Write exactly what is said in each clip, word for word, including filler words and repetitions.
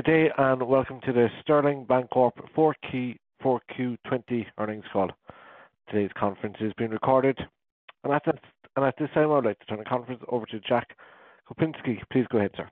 Good day, and welcome to the Sterling Bancorp four Q twenty earnings call. Today's conference is being recorded. And at this, and at this time, I would like to turn the conference over to Jack Kopinski. Please go ahead, sir.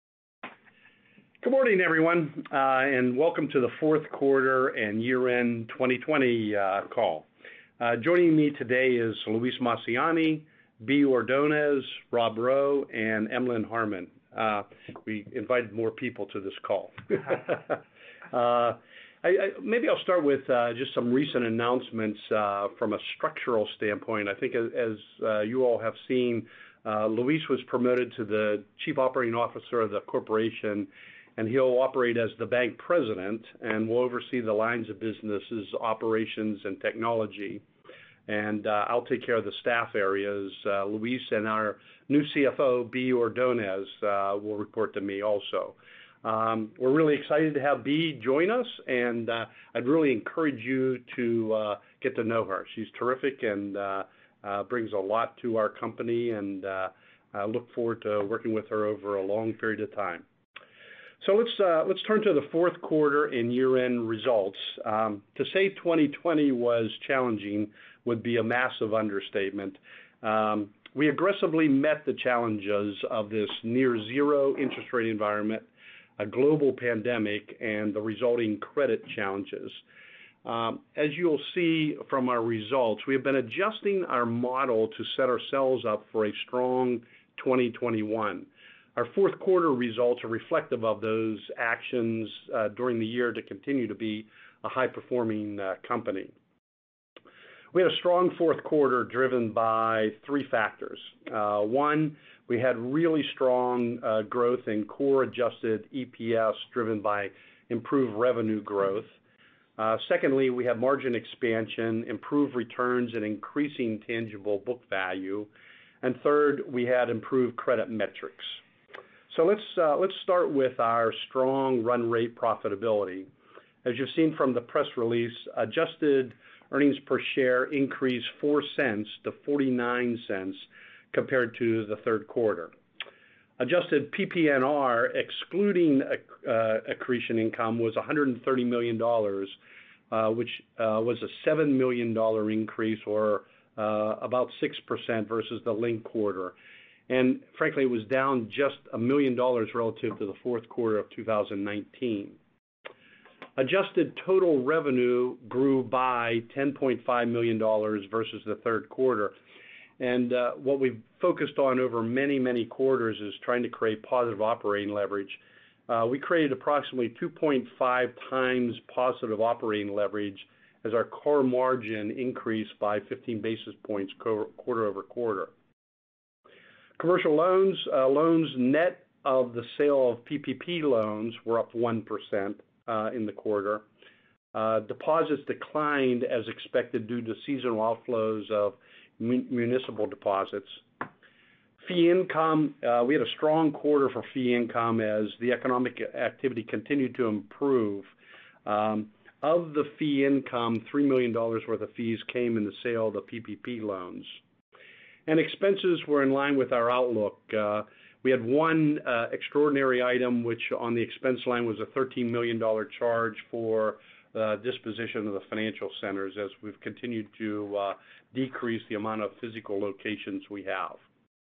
Good morning, everyone, uh, and welcome to the fourth quarter and year-end twenty twenty uh, call. Uh, joining me today is Luis Massiani, B. Ordonez, Rob Rowe, and Emlyn Harmon. Uh, we invited more people to this call. uh, I, I, maybe I'll start with uh, just some recent announcements uh, from a structural standpoint. I think as, as uh, you all have seen, uh, Luis was promoted to the Chief Operating Officer of the corporation, and he'll operate as the bank president and will oversee the lines of businesses, operations, and technology. And uh, I'll take care of the staff areas. Uh, Luis and our new C F O, B. Ordonez, uh, will report to me also. Um, we're really excited to have B join us, and uh, I'd really encourage you to uh, get to know her. She's terrific and uh, uh, brings a lot to our company, and uh, I look forward to working with her over a long period of time. So let's uh, let's turn to the fourth quarter and year-end results. Um, to say twenty twenty was challenging would be a massive understatement. Um, we aggressively met the challenges of this near-zero interest rate environment, a global pandemic, and the resulting credit challenges. Um, as you'll see from our results, we have been adjusting our model to set ourselves up for a strong twenty twenty-one. Our fourth quarter results are reflective of those actions uh, during the year to continue to be a high-performing uh, company. We had a strong fourth quarter driven by three factors. Uh, one, we had really strong uh, growth in core adjusted E P S driven by improved revenue growth. Uh, secondly, we had margin expansion, improved returns, and increasing tangible book value. And third, we had improved credit metrics. So let's uh, let's start with our strong run rate profitability. As you've seen from the press release, adjusted earnings per share increased four cents to forty-nine cents compared to the third quarter. Adjusted P P N R, excluding uh, accretion income, was one hundred thirty million dollars, uh, which uh, was a seven million dollars increase, or uh, about six percent versus the linked quarter. And frankly, it was down just a million dollars relative to the fourth quarter of two thousand nineteen. Adjusted total revenue grew by ten point five million dollars versus the third quarter. And uh, what we've focused on over many, many quarters is trying to create positive operating leverage. Uh, we created approximately two point five times positive operating leverage as our core margin increased by fifteen basis points quarter over quarter. Commercial loans, uh, loans net of the sale of P P P loans were up one percent uh, in the quarter. Uh, deposits declined as expected due to seasonal outflows of mun- municipal deposits. Fee income, uh, we had a strong quarter for fee income as the economic activity continued to improve. Um, of the fee income, three million dollars worth of fees came in the sale of the P P P loans. And expenses were in line with our outlook. Uh, we had one uh, extraordinary item, which on the expense line was a thirteen million dollars charge for uh, disposition of the financial centers as we've continued to uh, decrease the amount of physical locations we have.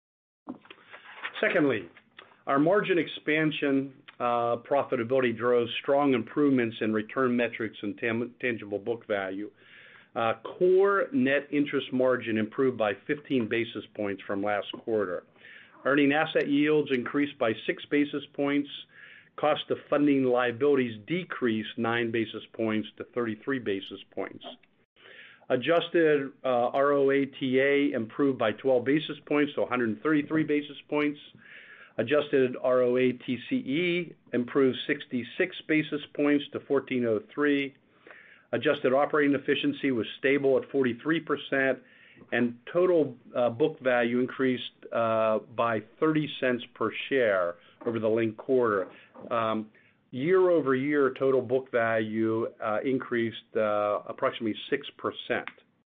Secondly, our margin expansion uh, profitability drove strong improvements in return metrics and tam- tangible book value. Uh, core net interest margin improved by fifteen basis points from last quarter. Earning asset yields increased by six basis points. Cost of funding liabilities decreased nine basis points to thirty-three basis points. Adjusted uh, R O A T A improved by twelve basis points to one hundred thirty-three basis points. Adjusted R O A T C E improved sixty-six basis points to fourteen oh three. Adjusted operating efficiency was stable at forty-three percent, and total uh, book value increased uh, by thirty cents per share over the linked quarter. Um, year over year, total book value uh, increased uh, approximately six percent.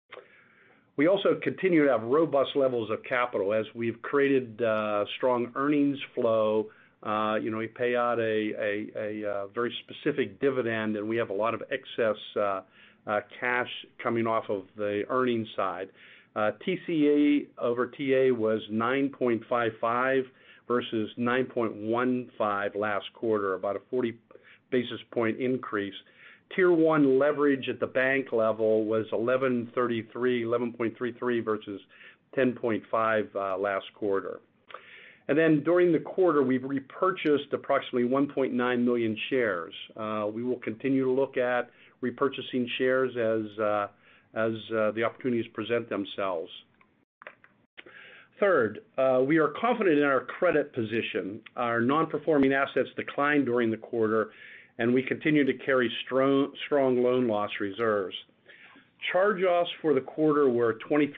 We also continue to have robust levels of capital as we've created uh, strong earnings flow Uh, you know, we pay out a, a, a, a very specific dividend, and we have a lot of excess uh, uh, cash coming off of the earnings side. Uh, T C A over T A was nine point five five versus nine point one five last quarter, about a forty basis point increase. Tier one leverage at the bank level was eleven thirty-three, eleven point three three versus ten point five uh, last quarter. And then during the quarter, we've repurchased approximately one point nine million shares. Uh, we will continue to look at repurchasing shares as uh, as uh, the opportunities present themselves. Third, uh, we are confident in our credit position. Our non-performing assets declined during the quarter, and we continue to carry strong, strong loan loss reserves. Charge-offs for the quarter were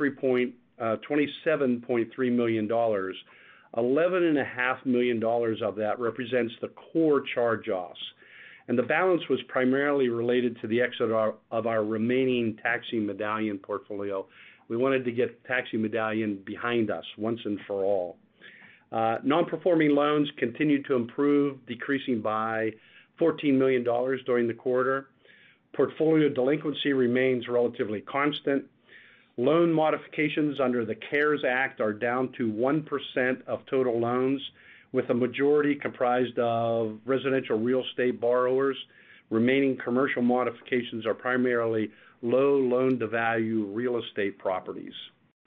twenty-seven point three million dollars. eleven point five million dollars of that represents the core charge-offs, and the balance was primarily related to the exit of our, of our remaining taxi medallion portfolio. We wanted to get taxi medallion behind us once and for all. Uh, non-performing loans continued to improve, decreasing by fourteen million dollars during the quarter. Portfolio delinquency remains relatively constant. Loan modifications under the CARES Act are down to one percent of total loans, with a majority comprised of residential real estate borrowers. Remaining commercial modifications are primarily low loan-to-value real estate properties.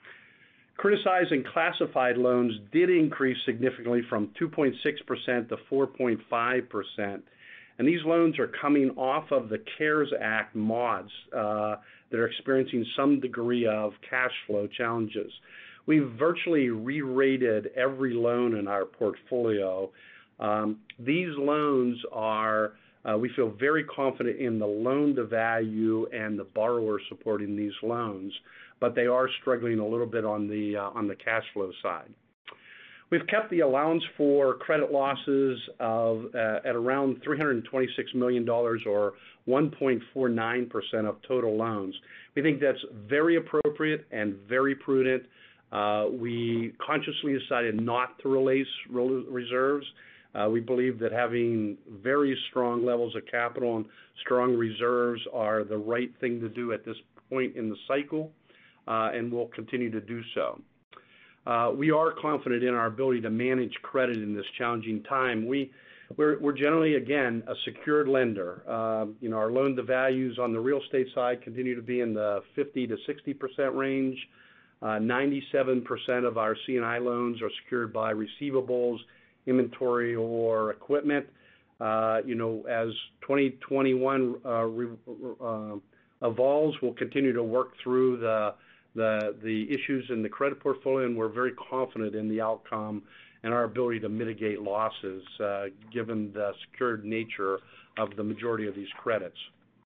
Criticized and classified loans did increase significantly from two point six percent to four point five percent. And these loans are coming off of the CARES Act mods uh, that are experiencing some degree of cash flow challenges. We've virtually re-rated every loan in our portfolio. Um, these loans are, uh, we feel very confident in the loan to value and the borrower supporting these loans, but they are struggling a little bit on the, uh, on the cash flow side. We've kept the allowance for credit losses of, uh, at around three hundred twenty-six million dollars, or one point four nine percent of total loans. We think that's very appropriate and very prudent. Uh, we consciously decided not to release reserves. Uh, we believe that having very strong levels of capital and strong reserves are the right thing to do at this point in the cycle, uh, and we'll continue to do so. Uh, we are confident in our ability to manage credit in this challenging time. We, we're, we're generally, again, a secured lender. Uh, you know, our loan to values on the real estate side continue to be in the fifty to sixty percent range. Uh, ninety-seven percent of our C and I loans are secured by receivables, inventory, or equipment. Uh, you know, as twenty twenty-one uh, re, uh, evolves, we'll continue to work through the the the issues in the credit portfolio, and we're very confident in the outcome and our ability to mitigate losses uh, given the secured nature of the majority of these credits.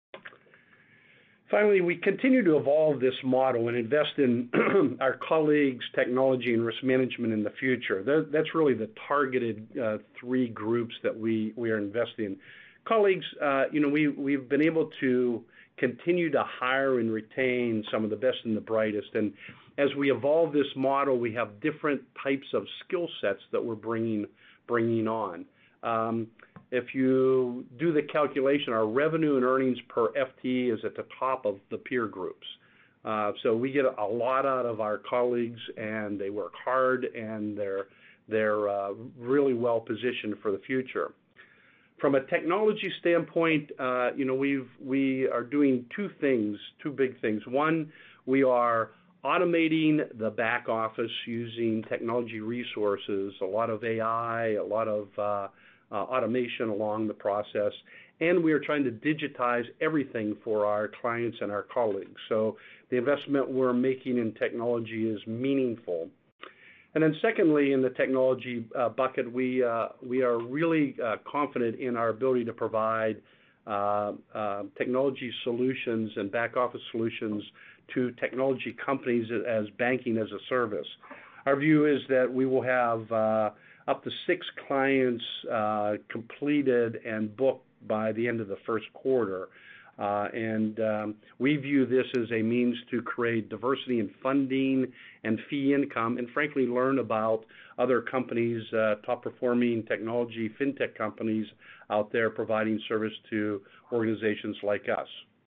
Finally, we continue to evolve this model and invest in our colleagues, technology, and risk management in the future. That, that's really the targeted uh, three groups that we, we are investing in. Colleagues, uh, you know, we, we've been able to continue to hire and retain some of the best and the brightest. And as we evolve this model, we have different types of skill sets that we're bringing, bringing on. Um, if you do the calculation, our revenue and earnings per F T E is at the top of the peer groups. Uh, so we get a lot out of our colleagues, and they work hard, and they're, they're uh, really well positioned for the future. From a technology standpoint, uh, you know, we've, we are doing two things, two big things. One, we are automating the back office using technology resources, a lot of A I, a lot of uh, uh, automation along the process, and we are trying to digitize everything for our clients and our colleagues. So the investment we're making in technology is meaningful. And then secondly, in the technology uh, bucket, we, uh, we are really uh, confident in our ability to provide uh, uh, technology solutions and back office solutions to technology companies as banking as a service. Our view is that we will have uh, up to six clients uh, completed and booked by the end of the first quarter. Uh, and um, we view this as a means to create diversity in funding and fee income, and frankly, learn about other companies, uh, top performing technology, fintech companies out there providing service to organizations like us.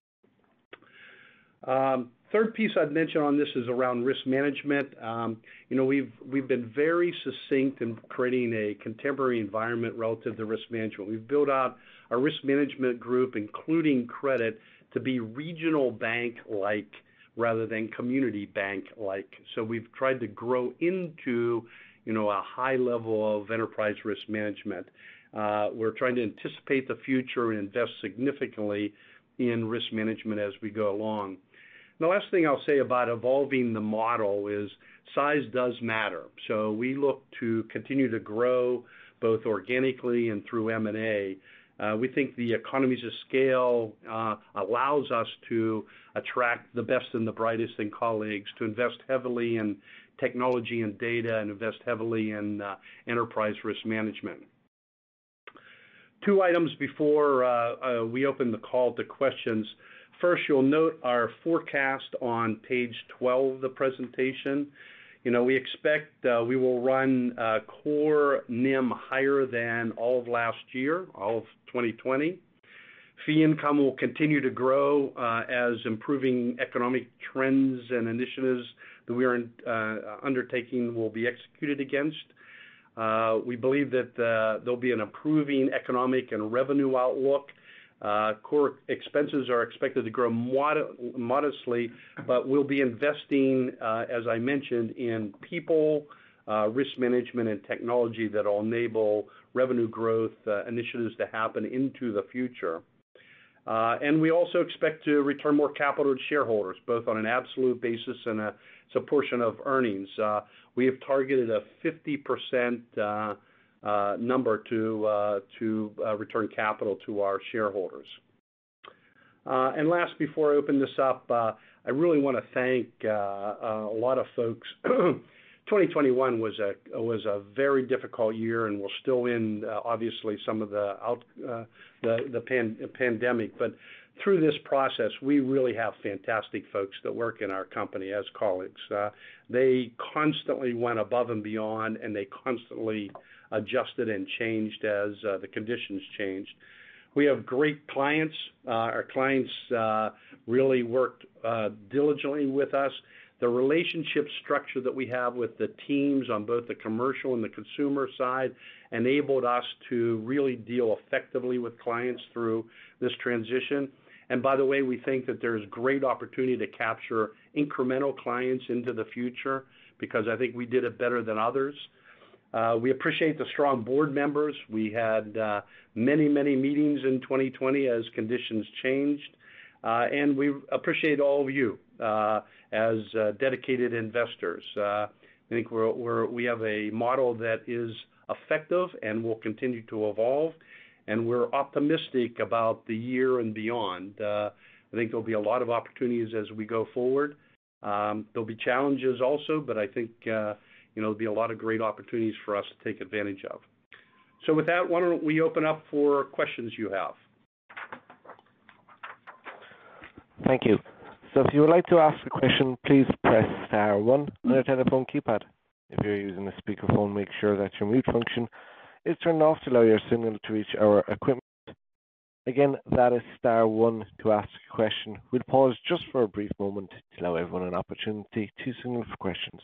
Um, third piece I'd mention on this is around risk management. Um, you know, we've we've been very succinct in creating a contemporary environment relative to risk management. We've built out our risk management group, including credit, to be regional bank-like rather than community bank-like. So we've tried to grow into, you know, a high level of enterprise risk management. Uh, we're trying to anticipate the future and invest significantly in risk management as we go along. The last thing I'll say about evolving the model is size does matter. So we look to continue to grow both organically and through M and A. Uh, we think the economies of scale uh, allows us to attract the best and the brightest in colleagues, to invest heavily in technology and data, and invest heavily in uh, enterprise risk management. Two items before uh, uh, we open the call to questions. First, you'll note our forecast on page twelve of the presentation. You know, we expect uh, we will run uh, core N I M higher than all of last year, all of twenty twenty. Fee income will continue to grow uh, as improving economic trends and initiatives that we are uh, undertaking will be executed against. Uh, we believe that uh, there'll be an improving economic and revenue outlook. Uh, core expenses are expected to grow mod- modestly, but we'll be investing, uh, as I mentioned, in people, uh, risk management, and technology that will enable revenue growth uh, initiatives to happen into the future. Uh, and we also expect to return more capital to shareholders, both on an absolute basis and a, as a portion of earnings. Uh, we have targeted a fifty percent uh, Uh, number to uh, to uh, return capital to our shareholders. Uh, and last, before I open this up, uh, I really want to thank uh, uh, a lot of folks. twenty twenty-one was a was a very difficult year, and we're still in uh, obviously some of the out uh, the the pan, pandemic. But through this process, we really have fantastic folks that work in our company as colleagues. Uh, they constantly went above and beyond, and they constantly adjusted and changed as uh, the conditions changed. We have great clients. Uh, our clients uh, really worked uh, diligently with us. The relationship structure that we have with the teams on both the commercial and the consumer side enabled us to really deal effectively with clients through this transition. And by the way, we think that there's great opportunity to capture incremental clients into the future because I think we did it better than others. Uh, we appreciate the strong board members. We had uh, many, many meetings in twenty twenty as conditions changed. Uh, and we appreciate all of you uh, as uh, dedicated investors. Uh, I think we're, we're, we have a model that is effective and will continue to evolve. And we're optimistic about the year and beyond. Uh, I think there'll be a lot of opportunities as we go forward. Um, there'll be challenges also, but I think uh, you know, there'll be a lot of great opportunities for us to take advantage of. So with that, why don't we open up for questions you have? Thank you. So if you would like to ask a question, please press star one on your telephone keypad. If you're using a speakerphone, make sure that your mute function is turned off to allow your signal to reach our equipment. Again, that is star one to ask a question. We'll pause just for a brief moment to allow everyone an opportunity to signal for questions.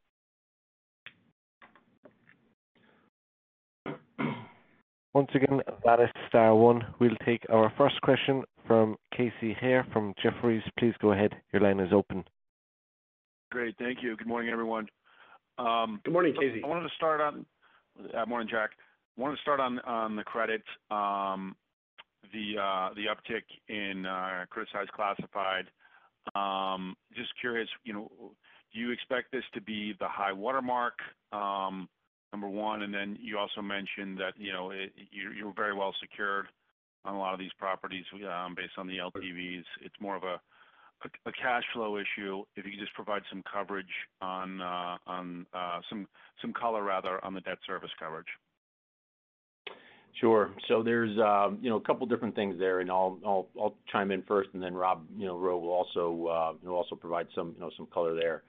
Once again, that is star one. We'll take our first question from Casey Hare from Jefferies. Please go ahead. Your line is open. Great. Thank you. Good morning, everyone. Um, Good morning, Casey. I wanted to start on, uh, morning, Jack. I wanted to start on, on the credit, um, the uh, the uptick in uh, criticized classified. Um, just curious, you know, do you expect this to be the high watermark? Um, Number one, and then you also mentioned that, you know, it, you're, you're very well secured on a lot of these properties um, based on the L T Vs. It's more of a, a, a cash flow issue. If you could just provide some coverage on, uh, on uh, some some color rather on the debt service coverage. Sure. So there's um, you know a couple different things there, and I'll I'll I'll chime in first, and then Rob you know Rowe will also uh, you know also provide some you know some color there.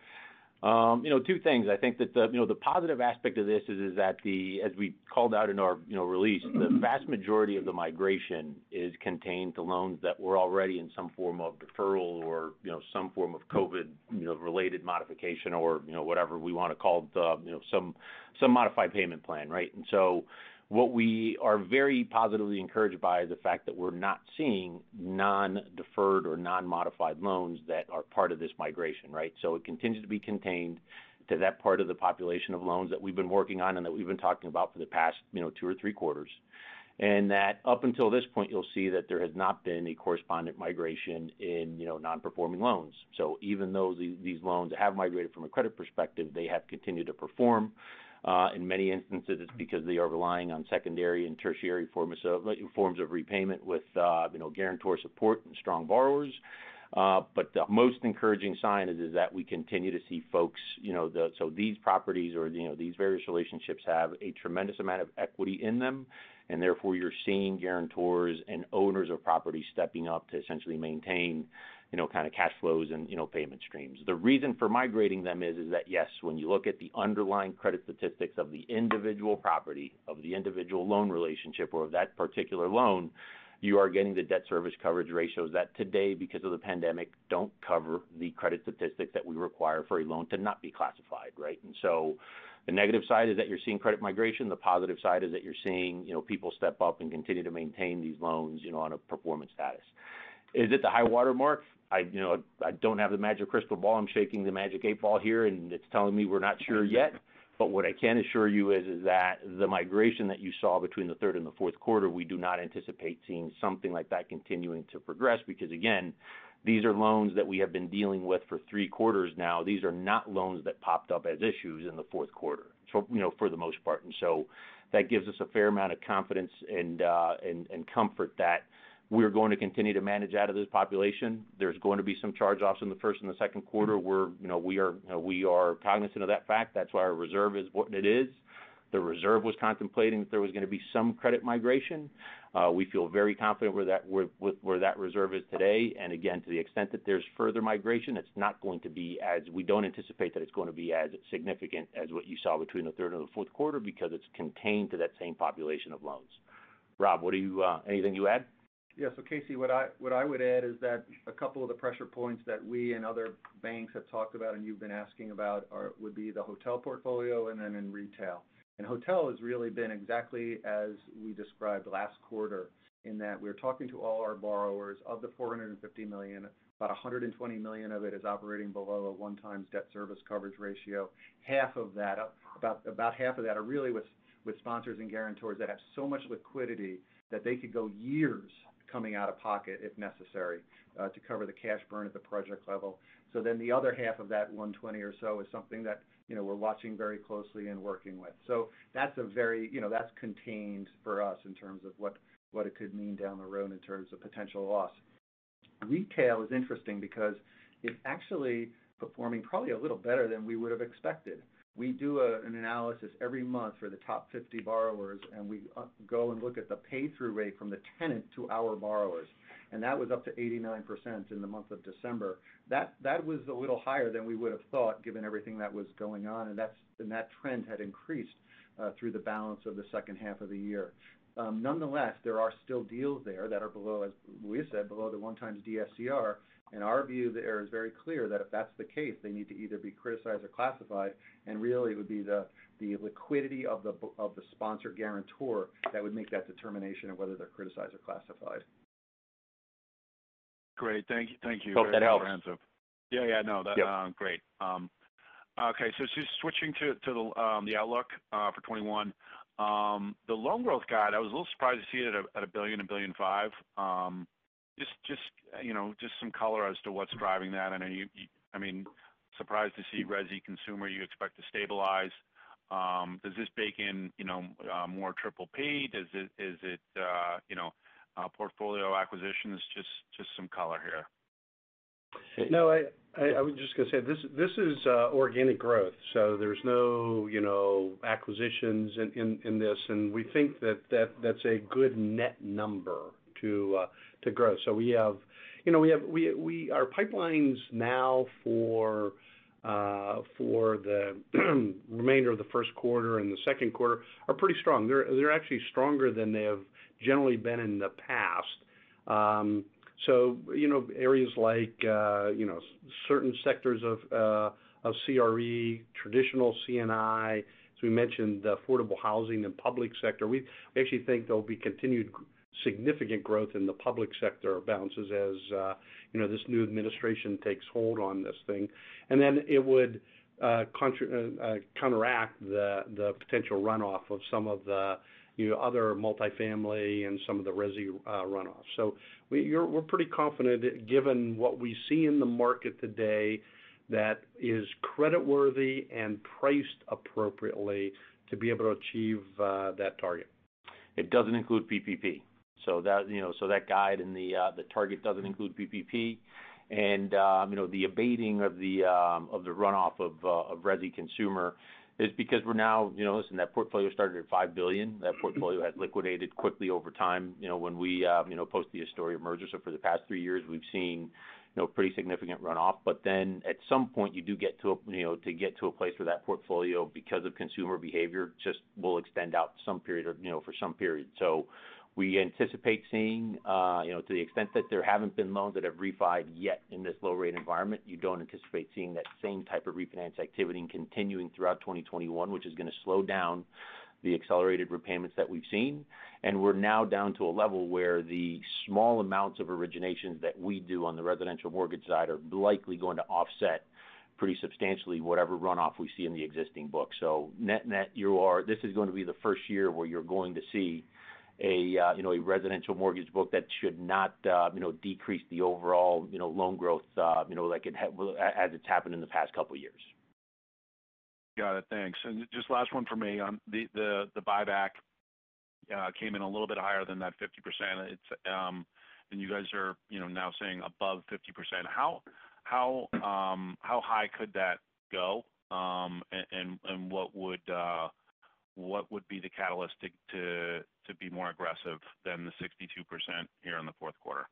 Um, you know, two things. I think that the you know the positive aspect of this is is that the as we called out in our you know release, the vast majority of the migration is contained to loans that were already in some form of deferral or you know some form of COVID you know related modification or you know whatever we want to call it, uh, you know some some modified payment plan, right? And so what we are very positively encouraged by is the fact that we're not seeing non-deferred or non-modified loans that are part of this migration, right? So it continues to be contained to that part of the population of loans that we've been working on and that we've been talking about for the past, you know, two or three quarters. And that up until this point, you'll see that there has not been a correspondent migration in, you know, non-performing loans. So even though the, these loans have migrated from a credit perspective, they have continued to perform. Uh, in many instances, it's because they are relying on secondary and tertiary forms of forms of repayment with uh, you know guarantor support and strong borrowers. Uh, but the most encouraging sign is, is that we continue to see folks, you know, the, so these properties or you know these various relationships have a tremendous amount of equity in them, and therefore you're seeing guarantors and owners of properties stepping up to essentially maintain you know, kind of cash flows and, you know, payment streams. The reason for migrating them is, is that, yes, when you look at the underlying credit statistics of the individual property, of the individual loan relationship or of that particular loan, you are getting the debt service coverage ratios that today, because of the pandemic, don't cover the credit statistics that we require for a loan to not be classified, right? And so the negative side is that you're seeing credit migration. The positive side is that you're seeing, you know, people step up and continue to maintain these loans, you know, on a performance status. Is it the high water mark? I, you know, I don't have the magic crystal ball. I'm shaking the magic eight ball here, and it's telling me we're not sure yet. But what I can assure you is, is that the migration that you saw between the third and the fourth quarter, we do not anticipate seeing something like that continuing to progress because, again, these are loans that we have been dealing with for three quarters now. These are not loans that popped up as issues in the fourth quarter, so, you know, for the most part. And so that gives us a fair amount of confidence and, uh, and, and comfort that we're going to continue to manage out of this population. There's going to be some charge-offs in the first and the second quarter. We're, you know, we are, you know, we are cognizant of that fact. That's why our reserve is what it is. The reserve was contemplating that there was going to be some credit migration. Uh, we feel very confident where that where, with where that reserve is today. And again, to the extent that there's further migration, it's not going to be as we don't anticipate that it's going to be as significant as what you saw between the third and the fourth quarter because it's contained to that same population of loans. Rob, what do you uh, anything you add? Yeah, so Casey, what I what I would add is that a couple of the pressure points that we and other banks have talked about and you've been asking about are would be the hotel portfolio and then in retail. And hotel has really been exactly as we described last quarter in that we're talking to all our borrowers. Of the four hundred fifty million dollars, about one hundred twenty million dollars of it is operating below a one-times debt service coverage ratio. Half of that, about about half of that are really with, with sponsors and guarantors that have so much liquidity that they could go years coming out of pocket if necessary uh, to cover the cash burn at the project level. So then the other half of that one hundred twenty or so is something that, you know, we're watching very closely and working with. So that's a very, you know, that's contained for us in terms of what, what it could mean down the road in terms of potential loss. Retail is interesting because it's actually performing probably a little better than we would have expected. We do a, an analysis every month for the top fifty borrowers, and we uh, go and look at the pay-through rate from the tenant to our borrowers, and that was up to eighty-nine percent in the month of December. That that was a little higher than we would have thought, given everything that was going on, and that's and that trend had increased uh, through the balance of the second half of the year. Um, nonetheless, there are still deals there that are below, as we said, below the one times D S C R. And our view there is very clear that if that's the case, they need to either be criticized or classified, and really it would be the, the liquidity of the of the sponsor guarantor that would make that determination of whether they're criticized or classified. Great, thank you, thank you. Hope Very that helps. comprehensive. Yeah, yeah, no, that Yep. um, great. Um, okay, so just switching to to the um, the outlook uh, for twenty-one. Um, the loan growth guide, I was a little surprised to see it at a, at a billion, a billion five. Um, Just, just you know, just some color as to what's driving that. I know you, you I mean, surprised to see resi consumer you expect to stabilize. Um, does this bake in, you know, uh, more triple P? Does it, is it, uh, you know, uh, portfolio acquisitions? Just, just some color here. No, I, I, I was just going to say this. This is uh, organic growth, so there's no, you know, acquisitions in, in, in this, and we think that, that that's a good net number to uh, to grow. So we have, you know, we have we we our pipelines now for uh, for the remainder of the first quarter and the second quarter are pretty strong. They're they're actually stronger than they have generally been in the past. Um, So, you know, areas like, uh, you know, certain sectors of uh, of C R E, traditional C N I, as we mentioned, the affordable housing and public sector, we, we actually think there'll be continued significant growth in the public sector balances as, uh, you know, this new administration takes hold on this thing. And then it would uh, contra- uh, counteract the, the potential runoff of some of the, you know, other multifamily and some of the resi uh, runoff. So we, you're, we're pretty confident, that given what we see in the market today, that is creditworthy and priced appropriately to be able to achieve uh, that target. It doesn't include P P P. So that, you know, so that guide and the uh, the target doesn't include P P P, and um, you know, the abating of the um, of the runoff of uh, of resi consumer is because we're now, you know, listen, that portfolio started at five billion dollars. That portfolio has liquidated quickly over time. You know, when we, uh, you know, post the Astoria merger. So for the past three years, we've seen, you know, pretty significant runoff. But then at some point, you do get to, a, you know, to get to a place where that portfolio, because of consumer behavior, just will extend out some period, of, you know, for some period. So we anticipate seeing, uh, you know, to the extent that there haven't been loans that have refied yet in this low rate environment, you don't anticipate seeing that same type of refinance activity continuing throughout twenty twenty-one, which is going to slow down the accelerated repayments that we've seen. And we're now down to a level where the small amounts of originations that we do on the residential mortgage side are likely going to offset pretty substantially whatever runoff we see in the existing book. So net net, you are, this is going to be the first year where you're going to see a uh, you know a residential mortgage book that should not uh, you know decrease the overall you know loan growth uh, you know like it ha- as it's happened in the past couple of years. Got it. Thanks. And just last one for me on the the the buyback uh, came in a little bit higher than that fifty percent. It's um and you guys are you know now saying above fifty percent. How how um how high could that go? Um and and, and what would uh, what would be the catalyst to, to to be more aggressive than the sixty-two percent here in the fourth quarter?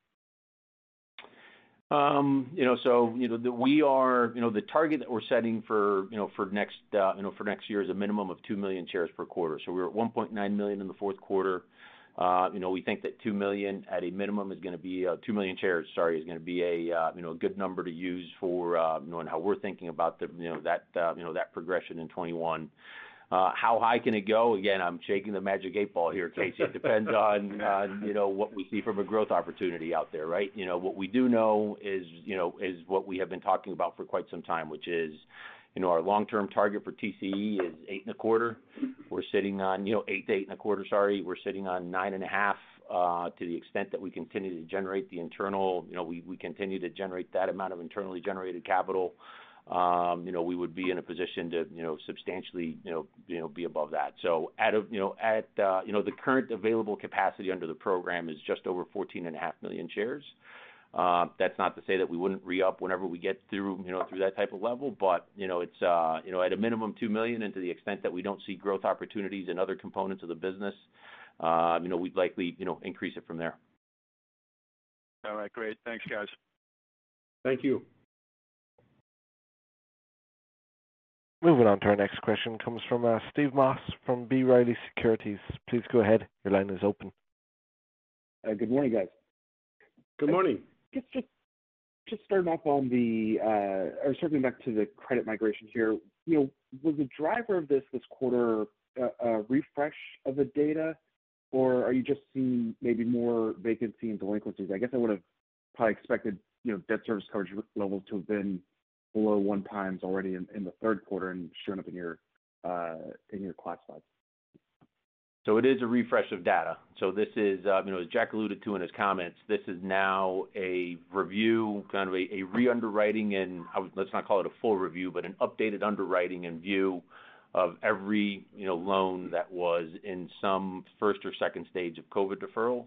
Um, you know, so you know, the, we are, you know, the target that we're setting for, you know, for next, uh, you know, for next year is a minimum of two million shares per quarter. So we we're at one point nine million in the fourth quarter. Uh, you know, we think that two million at a minimum is going to be uh, two million shares. Sorry, is going to be a uh, you know a good number to use for uh, you know and how we're thinking about the you know that uh, you know that progression in twenty-one. Uh, how high can it go? Again, I'm shaking the magic eight ball here, Casey. It depends on, on, you know, what we see from a growth opportunity out there, right? You know, what we do know is, you know, is what we have been talking about for quite some time, which is, you know, our long-term target for T C E is eight and a quarter. We're sitting on, you know, eight to eight and a quarter, sorry. We're sitting on nine and a half uh, to the extent that we continue to generate the internal, you know, we, we continue to generate that amount of internally generated capital. Um, you know, we would be in a position to, you know, substantially, you know, you know, be above that. So at a, you know, at, uh, you know, the current available capacity under the program is just over fourteen and a half million shares. Uh, that's not to say that we wouldn't re-up whenever we get through, you know, through that type of level, but, you know, it's, uh, you know, at a minimum two million, and to the extent that we don't see growth opportunities in other components of the business, uh, you know, we'd likely, you know, increase it from there. All right, great. Thanks, guys. Thank you. Moving on to our next question comes from uh, Steve Moss from B. Riley Securities. Please go ahead. Your line is open. Uh, good morning, guys. Good morning. Just, just, just starting off on the, uh, or circling back to the credit migration here. You know, was the driver of this this quarter a, a refresh of the data, or are you just seeing maybe more vacancy and delinquencies? I guess I would have probably expected, you know, debt service coverage levels to have been below one times already in, in the third quarter and showing up in your uh, in your classifieds. So it is a refresh of data. So this is, uh, you know, as Jack alluded to in his comments, this is now a review, kind of a, a re-underwriting, and I would, let's not call it a full review, but an updated underwriting and view of every, you know, loan that was in some first or second stage of COVID deferral.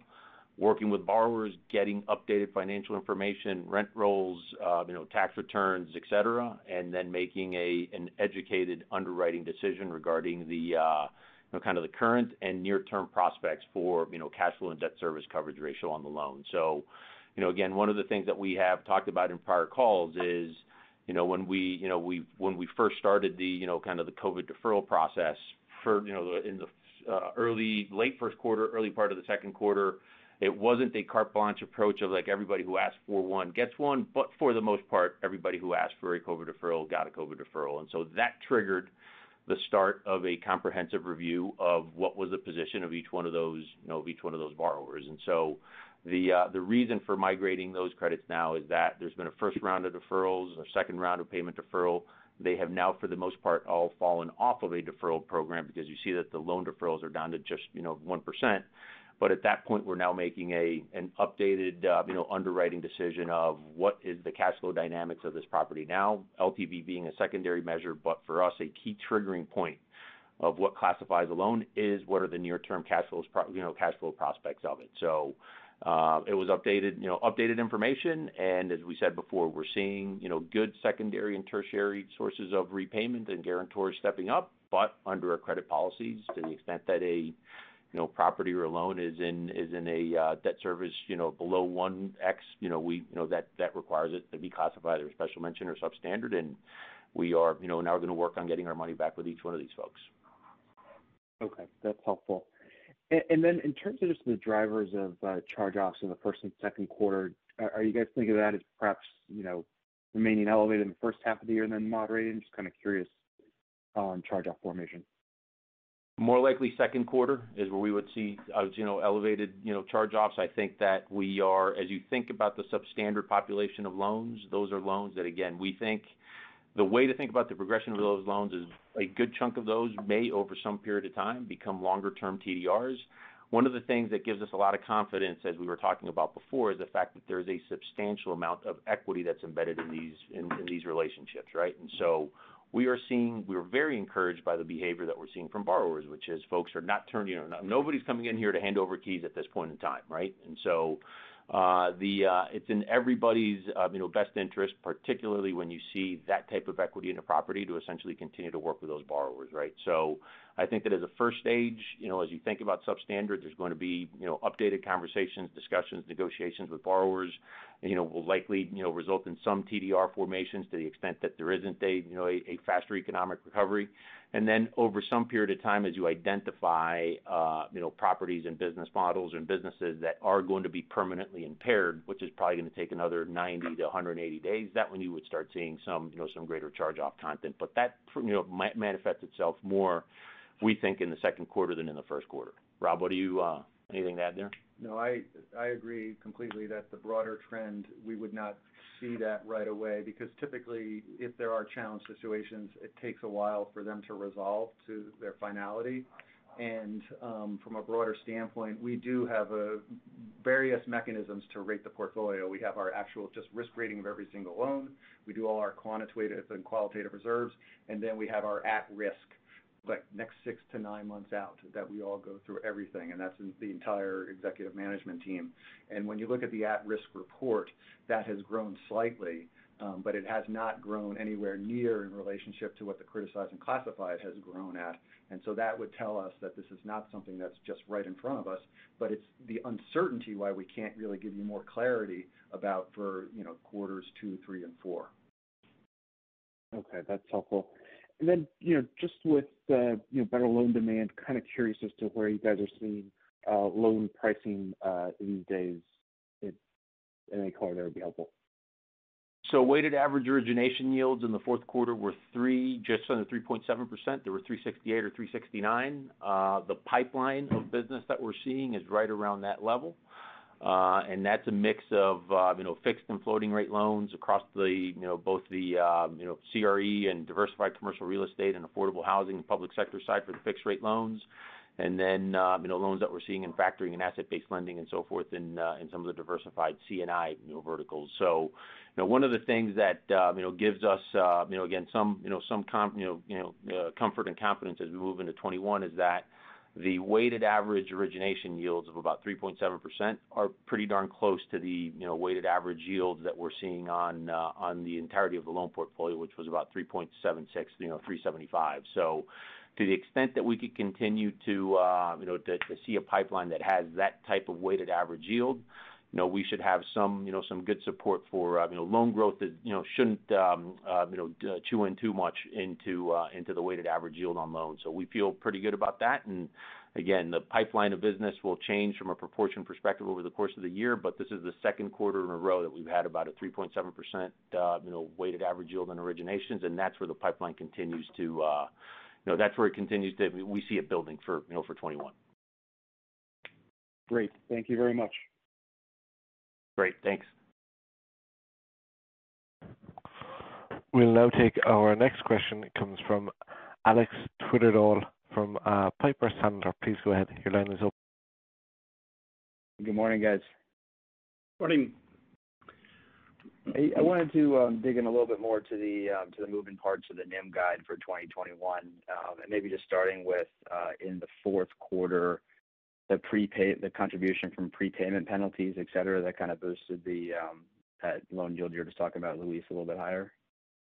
working with borrowers, getting updated financial information, rent rolls, uh, you know, tax returns, et cetera, and then making a an educated underwriting decision regarding the uh, you know, kind of the current and near-term prospects for, you know, cash flow and debt service coverage ratio on the loan. So, you know, again, one of the things that we have talked about in prior calls is, you know, when we, you know, we when we first started the, you know, kind of the COVID deferral process for, you know, in the uh, early, late first quarter, early part of the second quarter, it wasn't a carte blanche approach of like everybody who asked for one gets one, but for the most part, everybody who asked for a COVID deferral got a COVID deferral. And so that triggered the start of a comprehensive review of what was the position of each one of those, you know, of each one of those borrowers. And so the uh, the reason for migrating those credits now is that there's been a first round of deferrals, a second round of payment deferral. They have now, for the most part, all fallen off of a deferral program because you see that the loan deferrals are down to just, you know, one percent. But at that point, we're now making a an updated, uh, you know, underwriting decision of what is the cash flow dynamics of this property now, L T V being a secondary measure, but for us, a key triggering point of what classifies a loan is what are the near-term cash flows, you know, cash flow prospects of it. So uh, it was updated, you know, updated information, and as we said before, we're seeing, you know, good secondary and tertiary sources of repayment and guarantors stepping up, but under our credit policies, to the extent that a you know, property or a loan is in is in a uh, debt service, you know, below one X, you know, we, you know, that that requires it to be classified as special mention or substandard, and we are, you know, now going to work on getting our money back with each one of these folks. Okay, that's helpful. And, and then in terms of just the drivers of uh, charge-offs in the first and second quarter, are, are you guys thinking of that as perhaps, you know, remaining elevated in the first half of the year and then moderating? Just kind of curious on charge-off formation. More likely second quarter is where we would see, uh, you know, elevated, you know, charge-offs. I think that we are, as you think about the substandard population of loans, those are loans that, again, we think the way to think about the progression of those loans is a good chunk of those may, over some period of time, become longer-term T D Rs. One of the things that gives us a lot of confidence, as we were talking about before, is the fact that there is a substantial amount of equity that's embedded in these in, in these relationships, right? And so we are seeing, we are very encouraged by the behavior that we're seeing from borrowers, which is folks are not turning, you know, nobody's coming in here to hand over keys at this point in time, right? And so uh, the uh, it's in everybody's, uh, you know, best interest, particularly when you see that type of equity in a property, to essentially continue to work with those borrowers, right? So I think that as a first stage, you know, as you think about substandard, there's going to be, you know, updated conversations, discussions, negotiations with borrowers, and, you know, will likely, you know, result in some T D R formations to the extent that there isn't a, you know, a, a faster economic recovery. And then over some period of time, as you identify, uh, you know, properties and business models and businesses that are going to be permanently impaired, which is probably going to take another ninety to one hundred eighty days, that when you would start seeing some, you know, some greater charge-off content. But that, you know, ma- manifests itself more, we think, in the second quarter than in the first quarter. Rob, what do you, uh, anything to add there? No, I I agree completely that the broader trend, we would not see that right away, because typically if there are challenge situations, it takes a while for them to resolve to their finality. And um, from a broader standpoint, we do have a, various mechanisms to rate the portfolio. We have our actual just risk rating of every single loan. We do all our quantitative and qualitative reserves, and then we have our at-risk, like next six to nine months out, that we all go through everything, and that's in the entire executive management team. And when you look at the at-risk report, that has grown slightly, um, but it has not grown anywhere near in relationship to what the criticized and classified has grown at. And so that would tell us that this is not something that's just right in front of us, but it's the uncertainty why we can't really give you more clarity about for, you know, quarters two, three, and four. Okay, that's helpful. And then, you know, just with, uh, you know, better loan demand, kind of curious as to where you guys are seeing uh, loan pricing uh, these days. It, any color there would be helpful. So weighted average origination yields in the fourth quarter were three, just under three point seven percent. They were three sixty-eight or three sixty-nine. Uh, the pipeline of business that we're seeing is right around that level. Uh, and that's a mix of, uh, you know, fixed and floating rate loans across the, you know, both the, uh, you know, C R E and diversified commercial real estate and affordable housing and public sector side for the fixed rate loans. And then, uh, you know, loans that we're seeing in factoring and asset-based lending and so forth in, uh, in some of the diversified C and I, you know, verticals. So, you know, one of the things that, uh, you know, gives us, uh, you know, again, some, you know, some, com- you know, you know, uh, comfort and confidence as we move into twenty-one is that, the weighted average origination yields of about three point seven percent are pretty darn close to the, you know, weighted average yields that we're seeing on uh, on the entirety of the loan portfolio, which was about three point seven six, you know, three seventy-five. So to the extent that we could continue to, uh, you know, to, to see a pipeline that has that type of weighted average yield, you know, we should have some, you know, some good support for, uh, you know, loan growth that, you know, shouldn't, um, uh, you know, chew in too much into, uh, into the weighted average yield on loans. So we feel pretty good about that. And again, the pipeline of business will change from a proportion perspective over the course of the year, but this is the second quarter in a row that we've had about a three point seven percent, uh, you know, weighted average yield on originations. And that's where the pipeline continues to, uh, you know, that's where it continues to, we see it building for, you know, for twenty-one. Great. Thank you very much. Great. Thanks. We'll now take our next question. It comes from Alex Twitterdall from uh, Piper Sandler. Please go ahead. Your line is open. Good morning, guys. Morning. I, I wanted to um, dig in a little bit more to the um, to the moving parts of the N I M guide for twenty twenty-one, um, and maybe just starting with uh, in the fourth quarter, the prepay, the contribution from prepayment penalties, et cetera, that kind of boosted the um, that loan yield you're just talking about, Luis, a little bit higher.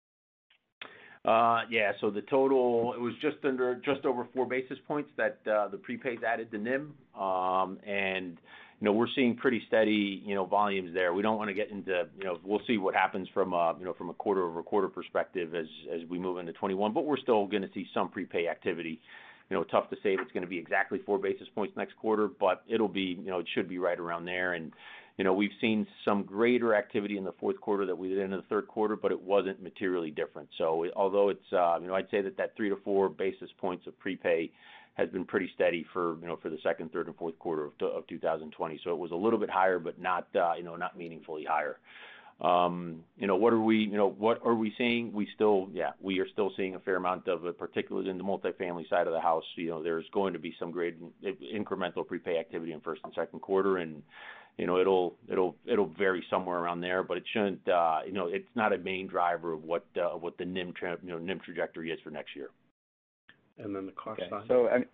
Uh, yeah, so the total, it was just under, just over four basis points that uh, the prepays added to N I M. Um, and, you know, we're seeing pretty steady, you know, volumes there. We don't want to get into, you know, we'll see what happens from, a, you know, from a quarter over quarter perspective as, as we move into twenty-one, but we're still going to see some prepay activity. You know, tough to say if it's going to be exactly four basis points next quarter, but it'll be, you know, it should be right around there. And, you know, we've seen some greater activity in the fourth quarter that we did in the third quarter, but it wasn't materially different. So although it's, uh, you know, I'd say that that three to four basis points of prepay has been pretty steady for, you know, for the second, third, and fourth quarter of, of two thousand twenty. So it was a little bit higher, but not, uh, you know, not meaningfully higher. Um, you know, what are we, you know, what are we seeing? We still, yeah, we are still seeing a fair amount of, particularly in the multifamily side of the house. You know, there's going to be some great incremental prepay activity in first and second quarter, and you know, it'll it'll it'll vary somewhere around there, but it shouldn't, uh, you know, it's not a main driver of what uh, what the N I M, tra- you know, N I M trajectory is for next year. And then the cost Okay. side. So, I,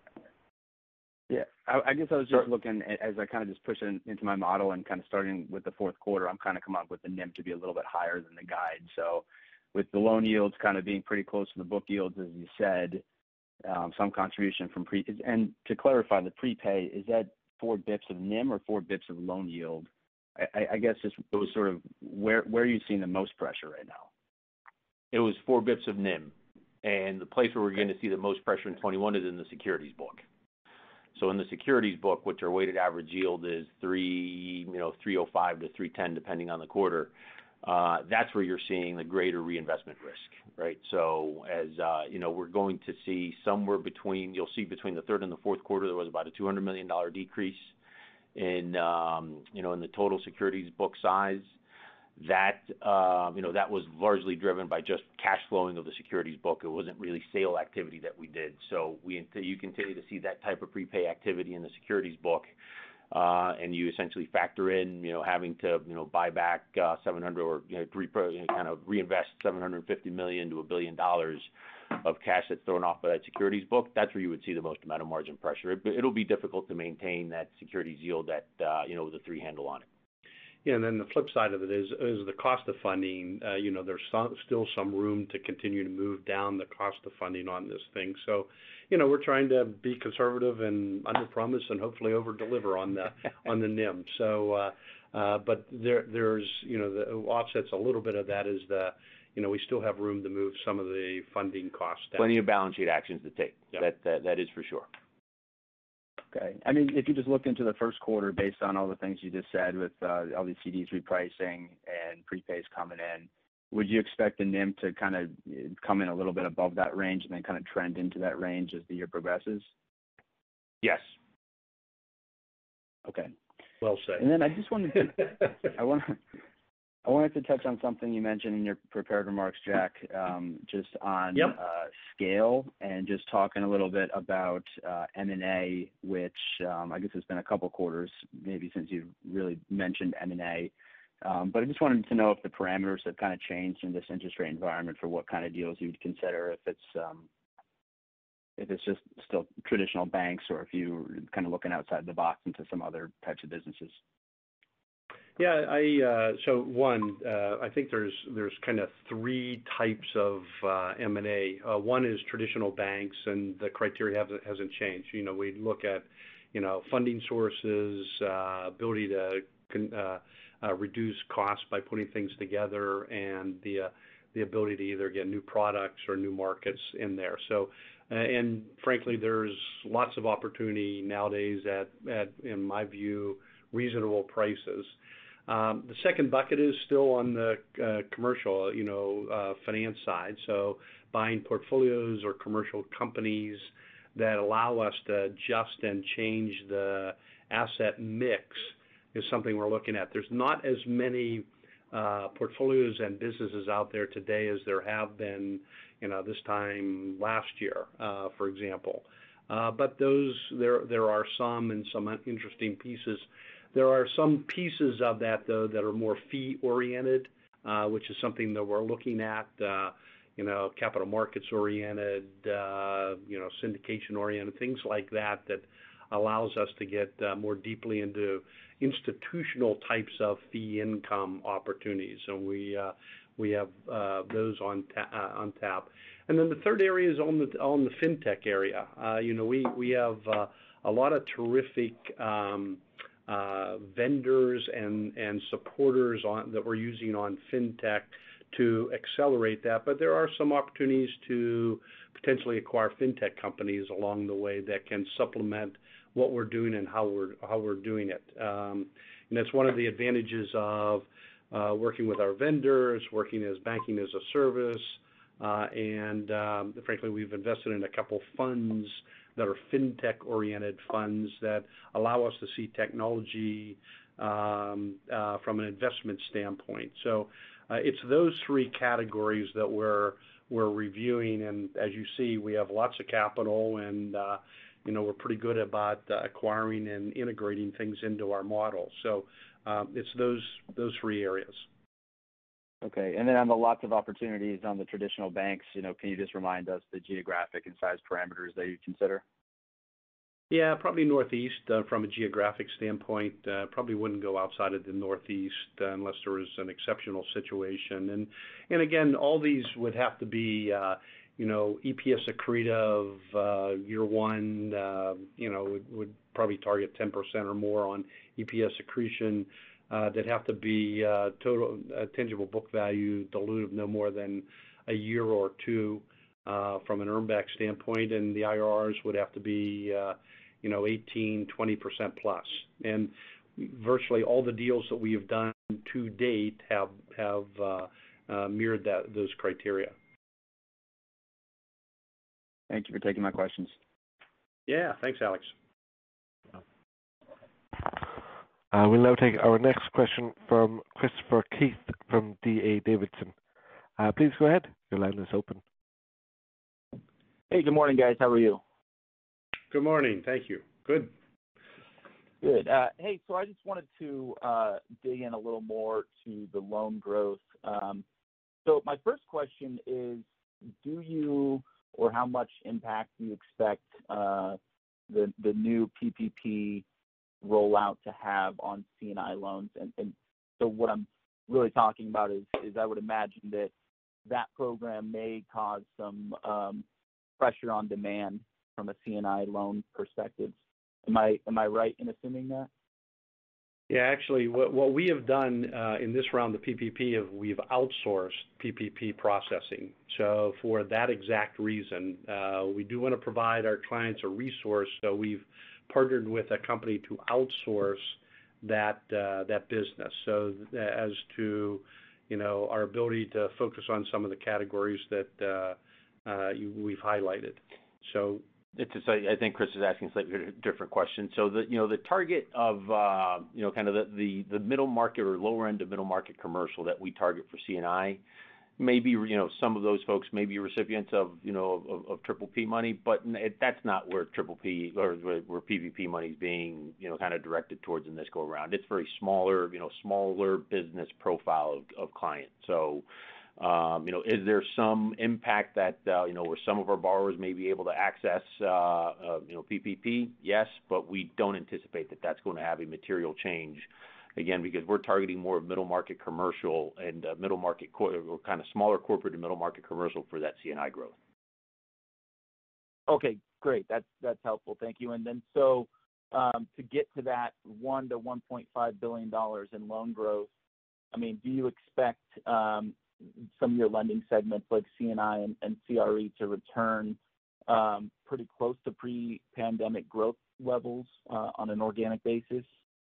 yeah, I, I guess I was just Sure. looking at, as I kind of just push in, into my model and kind of starting with the fourth quarter, I'm kind of coming up with the N I M to be a little bit higher than the guide. So with the loan yields kind of being pretty close to the book yields, as you said, um, some contribution from pre, and to clarify, the prepay, is that four bips of N I M or four bips of loan yield? I, I guess just it was sort of where, where are you seeing the most pressure right now? It was four bips of N I M, and the place where we're going to see the most pressure in twenty-one is in the securities book. So in the securities book, which our weighted average yield is three, you know, three oh five to three ten, depending on the quarter, uh, that's where you're seeing the greater reinvestment risk, right? So as, uh, you know, we're going to see somewhere between, you'll see between the third and the fourth quarter, there was about a two hundred million dollars decrease in, um, you know, in the total securities book size. That, uh, you know, that was largely driven by just cash flowing of the securities book. It wasn't really sale activity that we did. So we, you continue to see that type of prepay activity in the securities book. Uh, and you essentially factor in, you know, having to, you know, buy back uh, seven hundred or you know, re, you know, kind of reinvest seven hundred fifty million to a billion dollars of cash that's thrown off by that securities book. That's where you would see the most amount of margin pressure. It, it'll be difficult to maintain that securities yield at, uh, you know, with a three handle on it. Yeah, and then the flip side of it is is the cost of funding. Uh, you know, there's some, still some room to continue to move down the cost of funding on this thing. So, you know, we're trying to be conservative and underpromise and hopefully overdeliver on the on the N I M. So, uh, uh, but there there's you know the offsets a little bit of that is the you know we still have room to move some of the funding costs down. Plenty of balance sheet actions to take. Yep. That, that that is for sure. Okay. I mean, if you just look into the first quarter based on all the things you just said with uh, all these C Ds repricing and prepays coming in, would you expect the N I M to kind of come in a little bit above that range and then kind of trend into that range as the year progresses? Yes. Okay. Well said. And then I just wanted to, I want I wanted to touch on something you mentioned in your prepared remarks, Jack, um, just on Yep. uh, scale and just talking a little bit about uh, M and A, which um, I guess it's been a couple quarters maybe since you've really mentioned M and A. Um, but I just wanted to know if the parameters have kind of changed in this interest rate environment for what kind of deals you would consider, if it's um, if it's just still traditional banks or if you're kind of looking outside the box into some other types of businesses. Yeah, I uh, so one, uh, I think there's there's kind of three types of uh, M and A. Uh, one is traditional banks, and the criteria hasn't hasn't changed. You know, we look at, you know, funding sources, uh, ability to uh, uh, reduce costs by putting things together, and the uh, the ability to either get new products or new markets in there. So, uh, and frankly, there's lots of opportunity nowadays at, at in my view, reasonable prices. Um, the second bucket is still on the uh, commercial, you know, uh, finance side. So buying portfolios or commercial companies that allow us to adjust and change the asset mix is something we're looking at. There's not as many uh, portfolios and businesses out there today as there have been, you know, this time last year, uh, for example. Uh, but those there there are some and some interesting pieces. There are some pieces of that, though, that are more fee-oriented, uh, which is something that we're looking at, uh, you know, capital markets-oriented, uh, you know, syndication-oriented, things like that that allows us to get uh, more deeply into institutional types of fee income opportunities. And we uh, we have uh, those on, ta- uh, on tap. And then the third area is on the on the fintech area. Uh, you know, we, we have uh, a lot of terrific um, Uh, vendors and, and supporters on, that we're using on fintech to accelerate that. But there are some opportunities to potentially acquire fintech companies along the way that can supplement what we're doing and how we're how we're doing it. Um, and that's one of the advantages of uh, working with our vendors, working as banking as a service, uh, and um, frankly, we've invested in a couple funds that are fintech-oriented funds that allow us to see technology um, uh, from an investment standpoint. So uh, it's those three categories that we're we're reviewing, and as you see, we have lots of capital, and uh, you know we're pretty good about uh, acquiring and integrating things into our model. So um, it's those those three areas. Okay, and then on the lots of opportunities on the traditional banks, you know, can you just remind us the geographic and size parameters that you consider? Yeah, probably Northeast uh, from a geographic standpoint. Uh, probably wouldn't go outside of the Northeast uh, unless there was an exceptional situation. And and again, all these would have to be, uh, you know, E P S accretive uh, year one. Uh, you know, would, would probably target ten percent or more on E P S accretion. Uh, that have to be uh, total uh, tangible book value dilutive no more than a year or two uh, from an earn back standpoint, and the I R Rs would have to be, uh, you know, eighteen, twenty percent plus. And virtually all the deals that we have done to date have have uh, uh, mirrored that those criteria. Thank you for taking my questions. Yeah, thanks, Alex. Uh, we'll now take our next question from Christopher Keith from D A Davidson. Uh, please go ahead. Your line is open. Hey, good morning, guys. How are you? Good morning. Thank you. Good. Good. Uh, hey, so I just wanted to uh, dig in a little more to the loan growth. Um, so my first question is, do you or how much impact do you expect uh, the the new P P P rollout to have on C and I loans? And, and so what I'm really talking about is, is I would imagine that that program may cause some um, pressure on demand from a C and I loan perspective. Am I am I right in assuming that? Yeah, actually, what, what we have done uh, in this round of P P P is we've outsourced P P P processing. So for that exact reason, uh, we do want to provide our clients a resource. So we've partnered with a company to outsource that uh, that business. So as to, you know, our ability to focus on some of the categories that uh, uh, you, we've highlighted. So it's just, I think Chris is asking a slightly different question. So the you know the target of uh, you know kind of the, the the middle market or lower end of middle market commercial that we target for C and I. Maybe, you know, some of those folks may be recipients of, you know, of, of Triple P money, but it, that's not where Triple P or where P P P money is being, you know, kind of directed towards in this go around. It's very smaller, you know, smaller business profile of, of client. So Um, you know, is there some impact that, uh, you know, where some of our borrowers may be able to access, uh, uh, you know, P P P? Yes, but we don't anticipate that that's going to have a material change. Again, because we're targeting more of middle market commercial and uh, middle market co- or kind of smaller corporate and middle market commercial for that C and I growth. Okay, great. That's that's helpful. Thank you. And then so um, to get to that one to one point five billion dollars in loan growth, I mean, do you expect um, some of your lending segments like C and I and, and C R E to return um, pretty close to pre-pandemic growth levels uh, on an organic basis?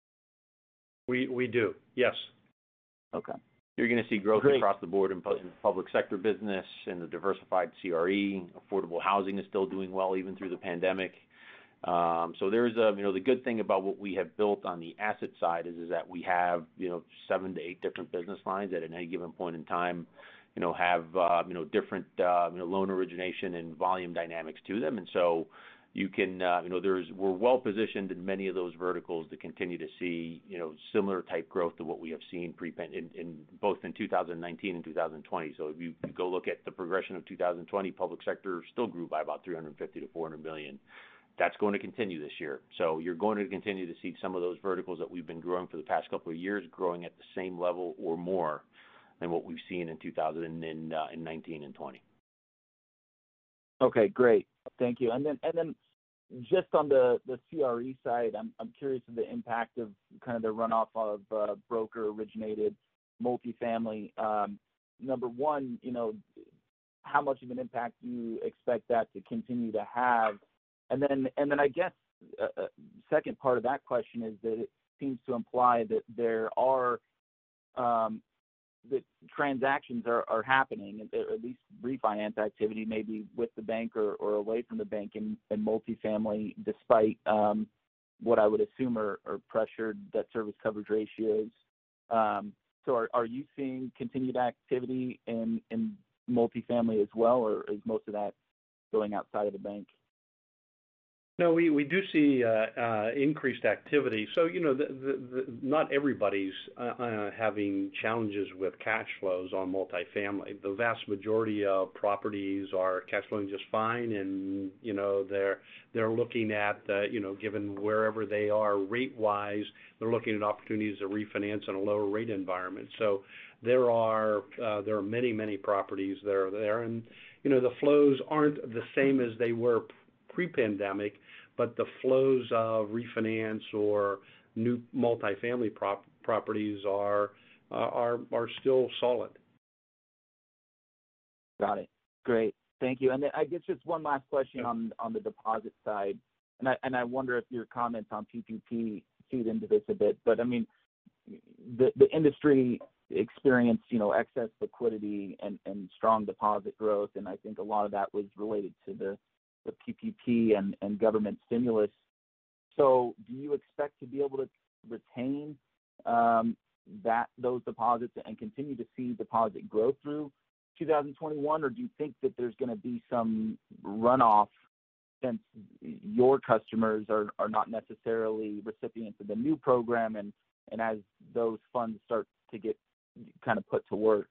We we do, yes. Okay. You're going to see growth Great. across the board in, pu- in public sector business, in the diversified C R E. Affordable housing is still doing well even through the pandemic. Um, so there's a, you know, the good thing about what we have built on the asset side is, is that we have, you know, seven to eight different business lines that at any given point in time, you know, have, uh, you know, different, uh, you know, loan origination and volume dynamics to them. And so you can, uh, you know, there's, we're well positioned in many of those verticals to continue to see, you know, similar type growth to what we have seen pre in, in both in two thousand nineteen and two thousand twenty. So if you, you go look at the progression of two thousand twenty, public sector still grew by about three hundred fifty to four hundred million. That's going to continue this year. So you're going to continue to see some of those verticals that we've been growing for the past couple of years growing at the same level or more than what we've seen in two thousand nineteen and twenty. Okay, great. Thank you. And then and then just on the, the C R E side, I'm I'm curious of the impact of kind of the runoff of uh, broker originated multifamily. Um, number one, you know, how much of an impact do you expect that to continue to have? And then and then I guess a, a second part of that question is that it seems to imply that there are um, that transactions are, are happening, or at least refinance activity, maybe with the bank or, or away from the bank in, in multifamily, despite um, what I would assume are, are pressured debt service coverage ratios. Um, so are, are you seeing continued activity in, in multifamily as well, or is most of that going outside of the bank? No, we, we do see uh, uh, increased activity. So, you know, the, the, the, not everybody's uh, uh, having challenges with cash flows on multifamily. The vast majority of properties are cash flowing just fine, and, you know, they're they're looking at, uh, you know, given wherever they are rate-wise, they're looking at opportunities to refinance in a lower rate environment. So there are uh, there are many, many properties that are there, and, you know, the flows aren't the same as they were pre-pandemic, but the flows of refinance or new multifamily prop- properties are uh, are are still solid. Got it. Great. Thank you. And then I guess just one last question on on the deposit side, and I and I wonder if your comments on P P P feed into this a bit. But I mean, the the industry experienced, you know, excess liquidity and and strong deposit growth, and I think a lot of that was related to the the P P P and, and government stimulus. So do you expect to be able to retain um, that those deposits and continue to see deposit growth through two thousand twenty-one, or do you think that there's going to be some runoff since your customers are, are not necessarily recipients of the new program, and, and as those funds start to get kind of put to work?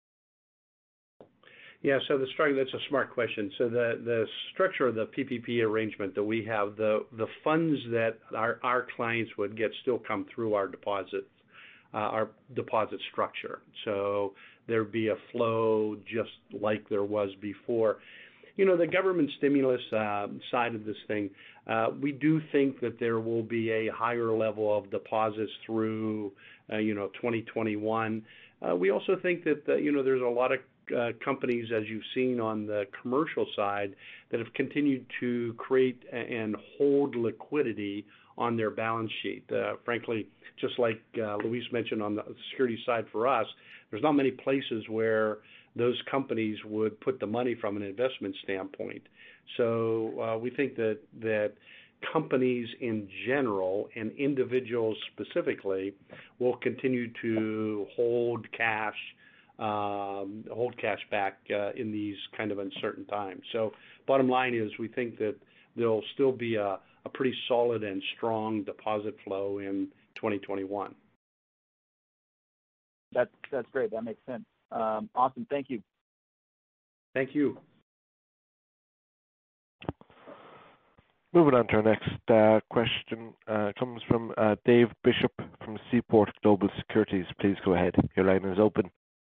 Yeah, so the structure, that's a smart question. So the, the structure of the P P P arrangement that we have, the, the funds that our, our clients would get still come through our deposits, uh, our deposit structure. So there'd be a flow just like there was before. You know, the government stimulus uh, side of this thing, uh, we do think that there will be a higher level of deposits through, uh, you know, twenty twenty-one. Uh, we also think that, uh, you know, there's a lot of Uh, companies, as you've seen on the commercial side, that have continued to create and hold liquidity on their balance sheet. Uh, frankly, just like uh, Luis mentioned on the security side for us, there's not many places where those companies would put the money from an investment standpoint. So uh, we think that that companies in general and individuals specifically will continue to hold cash Um, hold cash back uh, in these kind of uncertain times. So bottom line is we think that there'll still be a, a pretty solid and strong deposit flow in twenty twenty-one. That's, that's great. That makes sense. Um, awesome. Thank you. Thank you. Moving on to our next uh, question, uh, comes from uh, Dave Bishop from Seaport Global Securities. Please go ahead. Your line is open.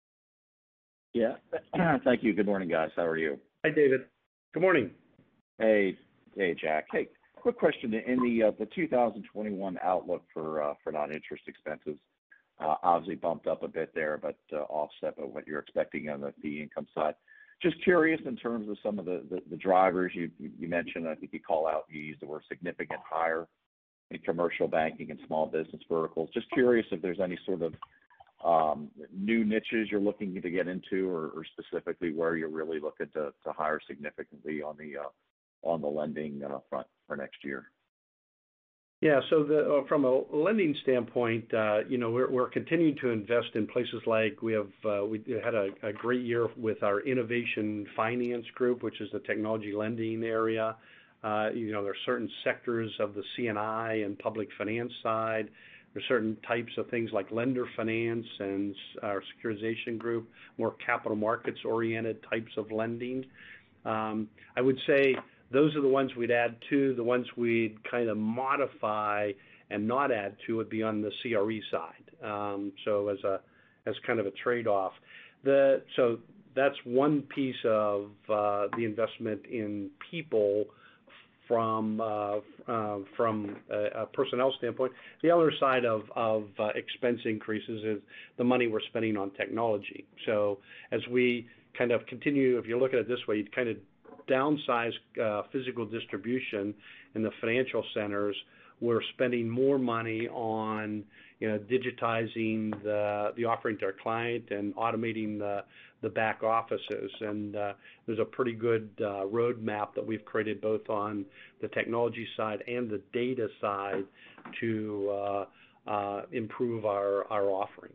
Yeah. Thank you. Good morning, guys. How are you? Hi, David. Good morning. Hey, hey, Jack. Hey, quick question. In the uh, the two thousand twenty-one outlook for uh, for non-interest expenses, uh, obviously bumped up a bit there, but uh, offset by what you're expecting on the fee income side. Just curious in terms of some of the, the, the drivers you you mentioned. I think you call out, you used the word significant hire in commercial banking and small business verticals. Just curious if there's any sort of um, new niches you're looking to get into, or, or specifically where you're really looking to, to hire significantly on the uh, on the lending uh, front for next year. Yeah, so the, uh, from a lending standpoint, uh, you know, we're, we're continuing to invest in places like we have, uh, we had a, a great year with our innovation finance group, which is the technology lending area. Uh, you know, there are certain sectors of the C and I and public finance side. There's certain types of things like lender finance and our securitization group, more capital markets oriented types of lending. Um, I would say those are the ones we'd add to. The ones we'd kind of modify and not add to would be on the C R E side. Um, so as a as kind of a trade-off. The so that's one piece of uh, the investment in people from uh, uh, from a, a personnel standpoint. The other side of of uh, expense increases is the money we're spending on technology. So as we kind of continue, if you look at it this way, you kind of downsize uh, physical distribution in the financial centers. We're spending more money on, you know, digitizing the the offering to our client and automating the the back offices. And uh, there's a pretty good uh, roadmap that we've created both on the technology side and the data side to uh, uh, improve our our offering.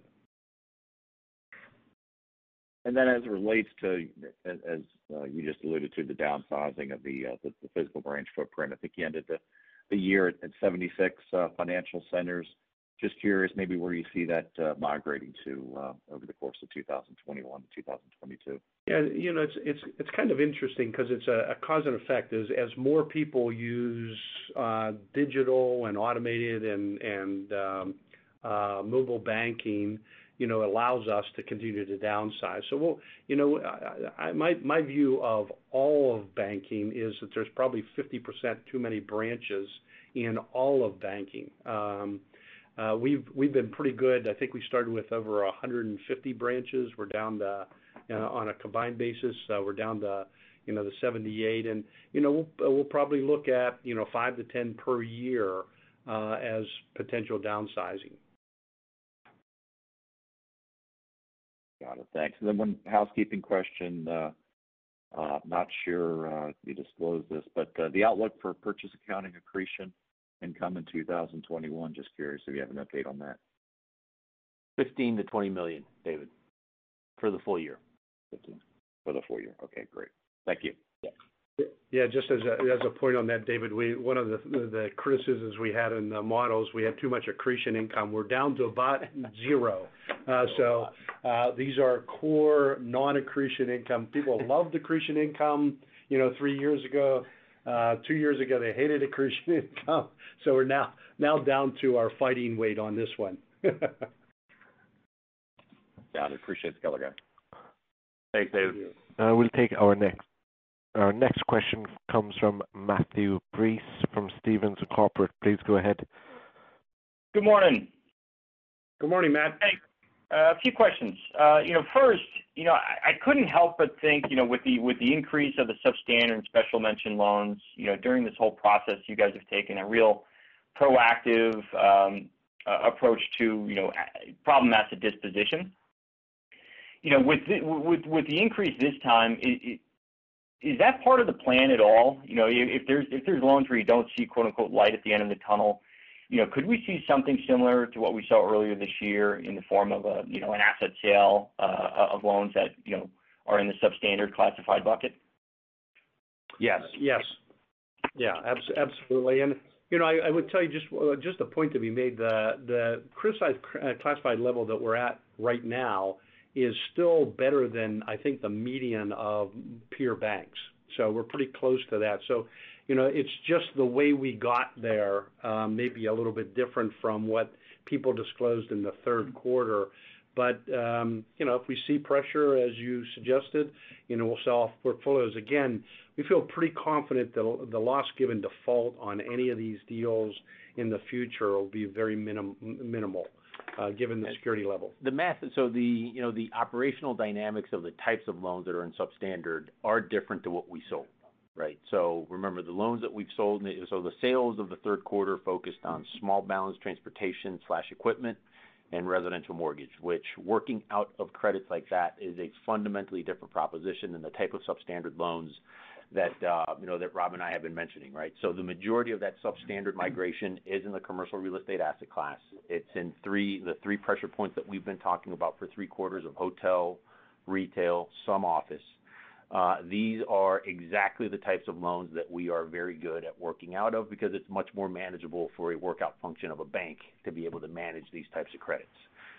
And then as it relates to, as, as uh, you just alluded to, the downsizing of the, uh, the the physical branch footprint, I think you ended the, the year at, at seventy-six uh, financial centers. Just curious maybe where you see that uh, migrating to uh, over the course of two thousand twenty-one to two thousand twenty-two. Yeah, you know, it's it's it's kind of interesting because it's a, a cause and effect. As as more people use uh, digital and automated and and um, uh, mobile banking, you know, allows us to continue to downsize. So, we'll, you know, I, I, my my view of all of banking is that there's probably fifty percent too many branches in all of banking. Um, uh, we've we've been pretty good. I think we started with over one hundred fifty branches. We're down to, you know, on a combined basis, uh, we're down to, you know, the seventy-eight, and you know, we'll we'll probably look at, you know, five to ten per year uh, as potential downsizing. Got it. Thanks. And then one housekeeping question. Uh, uh, not sure uh, if you disclosed this, but uh, the outlook for purchase accounting accretion income in two thousand twenty-one. Just curious if you have an update on that. fifteen to twenty million, David, for the full year. fifteen for the full year. Okay, great. Thank you. Yeah. Yeah, just as a, as a point on that, David, we one of the the criticisms we had in the models, we had too much accretion income. We're down to about zero. Uh, so uh, these are core non-accretion income. People loved accretion income, you know, three years ago. Uh, two years ago, they hated accretion income. So we're now now down to our fighting weight on this one. Got it. Appreciate the color, guy. Thanks, David. Uh, we'll take our next. Our next question comes from Matthew Breese from Stephens Incorporated. Please go ahead. Good morning. Good morning, Matt. Hey, uh, a few questions. Uh, you know, first, you know, I, I couldn't help but think, you know, with the with the increase of the substandard and special mention loans, you know, during this whole process, you guys have taken a real proactive um, uh, approach to, you know, problem asset disposition. You know, with the, with with the increase this time, it, it, is that part of the plan at all? You know, if there's if there's loans where you don't see quote unquote light at the end of the tunnel, you know, could we see something similar to what we saw earlier this year in the form of a you know an asset sale uh, of loans that you know are in the substandard classified bucket? Yes. Yes. Yeah. Abs- absolutely. And you know, I, I would tell you just uh, just a point to be made. The the criticized uh, classified level that we're at right now is still better than, I think, the median of peer banks. So we're pretty close to that. So, you know, it's just the way we got there, um, maybe a little bit different from what people disclosed in the third quarter. But, um, you know, if we see pressure, as you suggested, you know, we'll sell off portfolios. Again, we feel pretty confident that the loss given default on any of these deals in the future will be very minim- minimal, uh, given the security level. The math, so the, you know, the operational dynamics of the types of loans that are in substandard are different to what we sold, right? So remember, the loans that we've sold, so the sales of the third quarter focused on small balance transportation slash equipment and residential mortgage, which working out of credits like that is a fundamentally different proposition than the type of substandard loans that uh, you know that Rob and I have been mentioning, right? So the majority of that substandard migration is in the commercial real estate asset class. It's in three the three pressure points that we've been talking about for three quarters of hotel, retail, some office. Uh, these are exactly the types of loans that we are very good at working out of because it's much more manageable for a workout function of a bank to be able to manage these types of credits.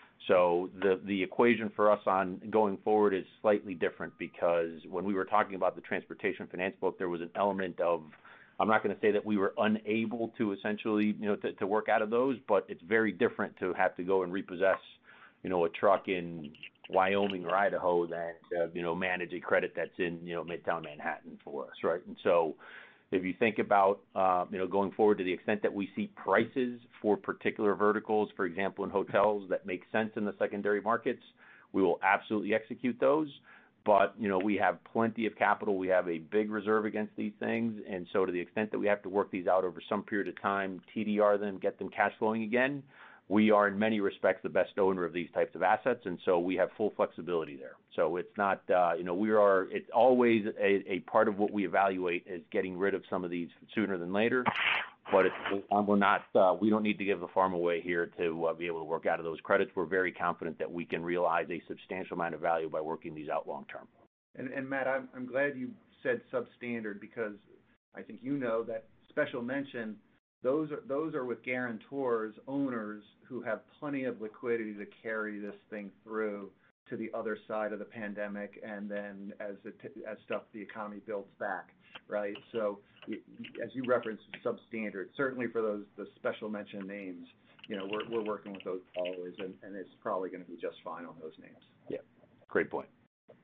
So the the equation for us on going forward is slightly different because when we were talking about the transportation finance book, there was an element of, I'm not going to say that we were unable to essentially, you know, to, to work out of those, but it's very different to have to go and repossess, you know, a truck in Wyoming or Idaho than to, you know, manage a credit that's in, you know, Midtown Manhattan for us, right? And so if you think about, uh, you know, going forward to the extent that we see prices for particular verticals, for example, in hotels that make sense in the secondary markets, we will absolutely execute those. But, you know, we have plenty of capital. We have a big reserve against these things. And so to the extent that we have to work these out over some period of time, T D R them, get them cash flowing again, we are in many respects the best owner of these types of assets, and so we have full flexibility there. So it's not, uh, you know, we are, it's always a, a part of what we evaluate is getting rid of some of these sooner than later, but it's, we're not, uh, we don't need to give the farm away here to uh, be able to work out of those credits. We're very confident that we can realize a substantial amount of value by working these out long term. And, and Matt, I'm, I'm glad you said substandard because I think you know that special mention, Those are those are with guarantors, owners who have plenty of liquidity to carry this thing through to the other side of the pandemic, and then as it, as stuff the economy builds back, right? So, as you referenced, substandard. Certainly for those the special mention names, you know, we're we're working with those borrowers, and, and it's probably going to be just fine on those names. Yeah, great point.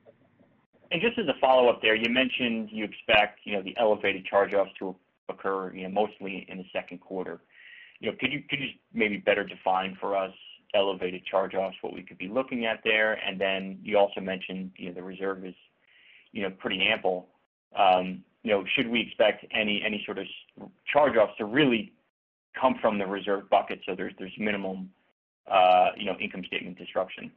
And just as a follow up, there, you mentioned you expect you know the elevated charge-offs to occur, you know, mostly in the second quarter. You know, could you could you maybe better define for us elevated charge-offs, what we could be looking at there? And then you also mentioned, you know, the reserve is, you know, pretty ample. Um, you know, should we expect any any sort of charge-offs to really come from the reserve bucket so there's there's minimum, uh, you know, income statement disruption?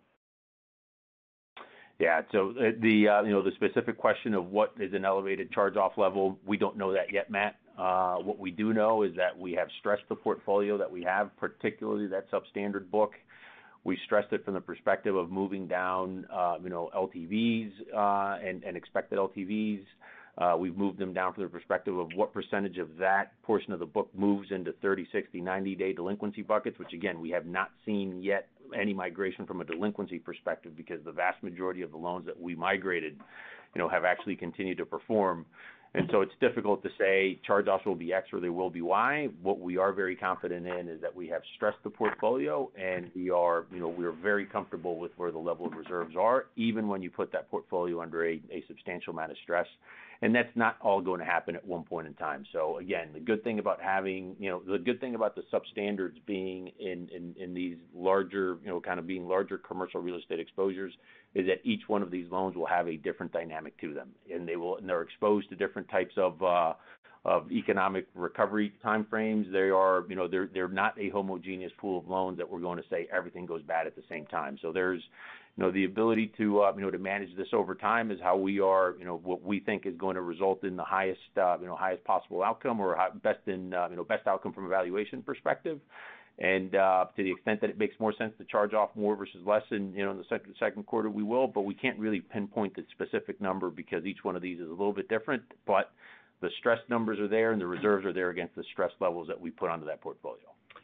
Yeah, so the uh, you know the specific question of what is an elevated charge-off level, we don't know that yet, Matt. Uh, what we do know is that we have stressed the portfolio that we have, particularly that substandard book. We stressed it from the perspective of moving down, uh, you know, L T Vs uh, and, and expected L T Vs. Uh, we've moved them down from the perspective of what percentage of that portion of the book moves into thirty, sixty, ninety-day delinquency buckets, which, again, we have not seen yet any migration from a delinquency perspective because the vast majority of the loans that we migrated, you know, have actually continued to perform. And so it's difficult to say charge-offs will be X or they will be Y. What we are very confident in is that we have stressed the portfolio and we are, you know, we are very comfortable with where the level of reserves are, even when you put that portfolio under a, a substantial amount of stress. And that's not all going to happen at one point in time. So again, the good thing about having, you know, the good thing about the substandards being in, in, in these larger, you know, kind of being larger commercial real estate exposures is that each one of these loans will have a different dynamic to them, and they will, and they're exposed to different types of uh, of economic recovery timeframes. They are, you know, they're they're not a homogeneous pool of loans that we're going to say everything goes bad at the same time. So there's, you know, the ability to, uh, you know, to manage this over time is how we are, you know, what we think is going to result in the highest, uh, you know, highest possible outcome or best in, uh, you know, best outcome from a valuation perspective. And uh, to the extent that it makes more sense to charge off more versus less in, you know, in the second, second quarter, we will. But we can't really pinpoint the specific number because each one of these is a little bit different. But the stress numbers are there and the reserves are there against the stress levels that we put onto that portfolio.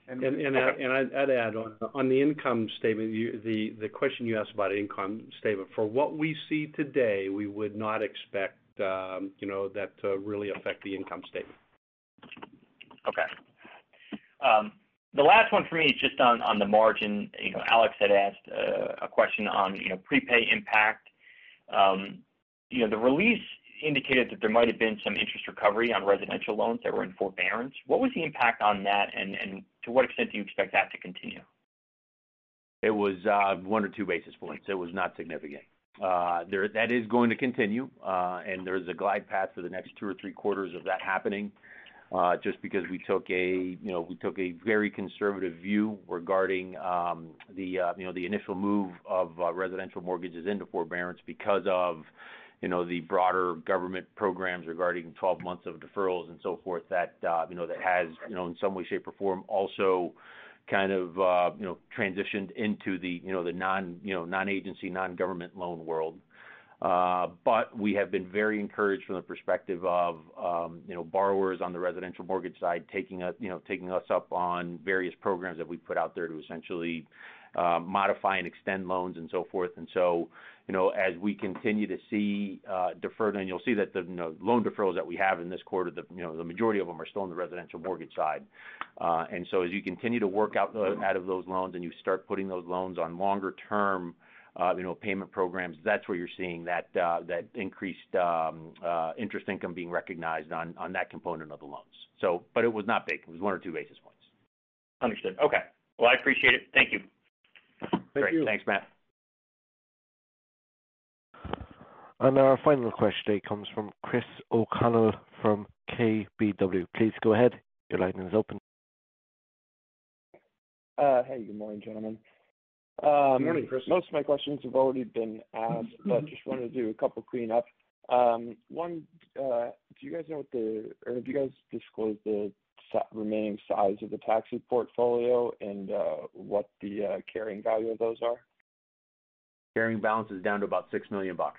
And and, I, and I'd, I'd add on on the income statement, you, the the question you asked about income statement. For what we see today, we would not expect um, you know that to really affect the income statement. Okay. Um, the last one for me is just on on the margin. You know, Alex had asked uh, a question on you know prepay impact. Um, you know, the release indicated that there might have been some interest recovery on residential loans that were in forbearance. What was the impact on that, and, and to what extent do you expect that to continue? It was uh, one or two basis points. It was not significant. Uh, there, that is going to continue, uh, and there's a glide path for the next two or three quarters of that happening. Uh, just because we took a, you know, we took a very conservative view regarding um, the, uh, you know, the initial move of uh, residential mortgages into forbearance because of, you know, the broader government programs regarding twelve months of deferrals and so forth that, uh, you know, that has, you know, in some way, shape, or form also kind of, uh, you know, transitioned into the, you know, the non, you know, non-agency, non-government loan world. Uh, but we have been very encouraged from the perspective of, um, you know, borrowers on the residential mortgage side taking us, you know, taking us up on various programs that we put out there to essentially uh, modify and extend loans and so forth. And so, you know, as we continue to see uh, deferred, and you'll see that the you know, loan deferrals that we have in this quarter, the you know, the majority of them are still on the residential mortgage side. Uh, and so as you continue to work out the, out of those loans and you start putting those loans on longer term Uh, you know, payment programs, that's where you're seeing that uh, that increased um, uh, interest income being recognized on, on that component of the loans. So, but it was not big. It was one or two basis points. Understood. Okay. Well, I appreciate it. Thank you. Thank Great. you. Thanks, Matt. And our final question today comes from Chris O'Connell from K B W. Please go ahead. Your line is open. Uh, hey, good morning, gentlemen. Um, Good morning, Chris. Most of my questions have already been asked, but just wanted to do a couple cleanup. Um, one, uh, do you guys know what the, or have you guys disclosed the remaining size of the taxi portfolio and uh, what the uh, carrying value of those are? Carrying balance is down to about six million bucks.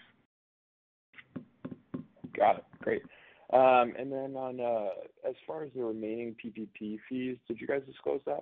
Got it. Great. Um, and then on uh, as far as the remaining P P P fees, did you guys disclose that?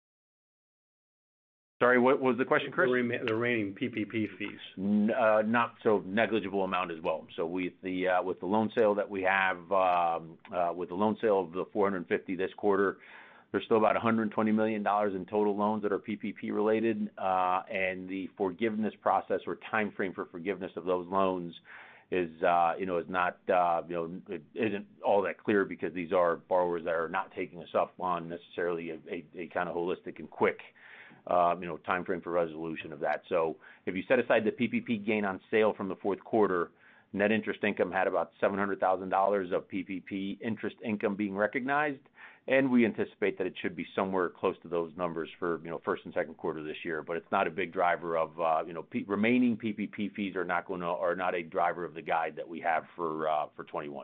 Sorry, what was the question, Chris? The, rem- the remaining P P P fees. N- uh, not so negligible amount as well. So with the uh, with the loan sale that we have, um, uh, with the loan sale of the four hundred fifty this quarter, there's still about one hundred twenty million dollars in total loans that are P P P related, uh, and the forgiveness process or time frame for forgiveness of those loans is uh, you know is not uh, you know it isn't all that clear because these are borrowers that are not taking us up on necessarily a, a, a kind of holistic and quick Um, you know, time frame for resolution of that. So if you set aside the P P P gain on sale from the fourth quarter, net interest income had about seven hundred thousand dollars of P P P interest income being recognized, and we anticipate that it should be somewhere close to those numbers for, you know, first and second quarter this year. But it's not a big driver of, uh, you know, P- remaining P P P fees are not going to, are not a driver of the guide that we have for uh, for twenty-one.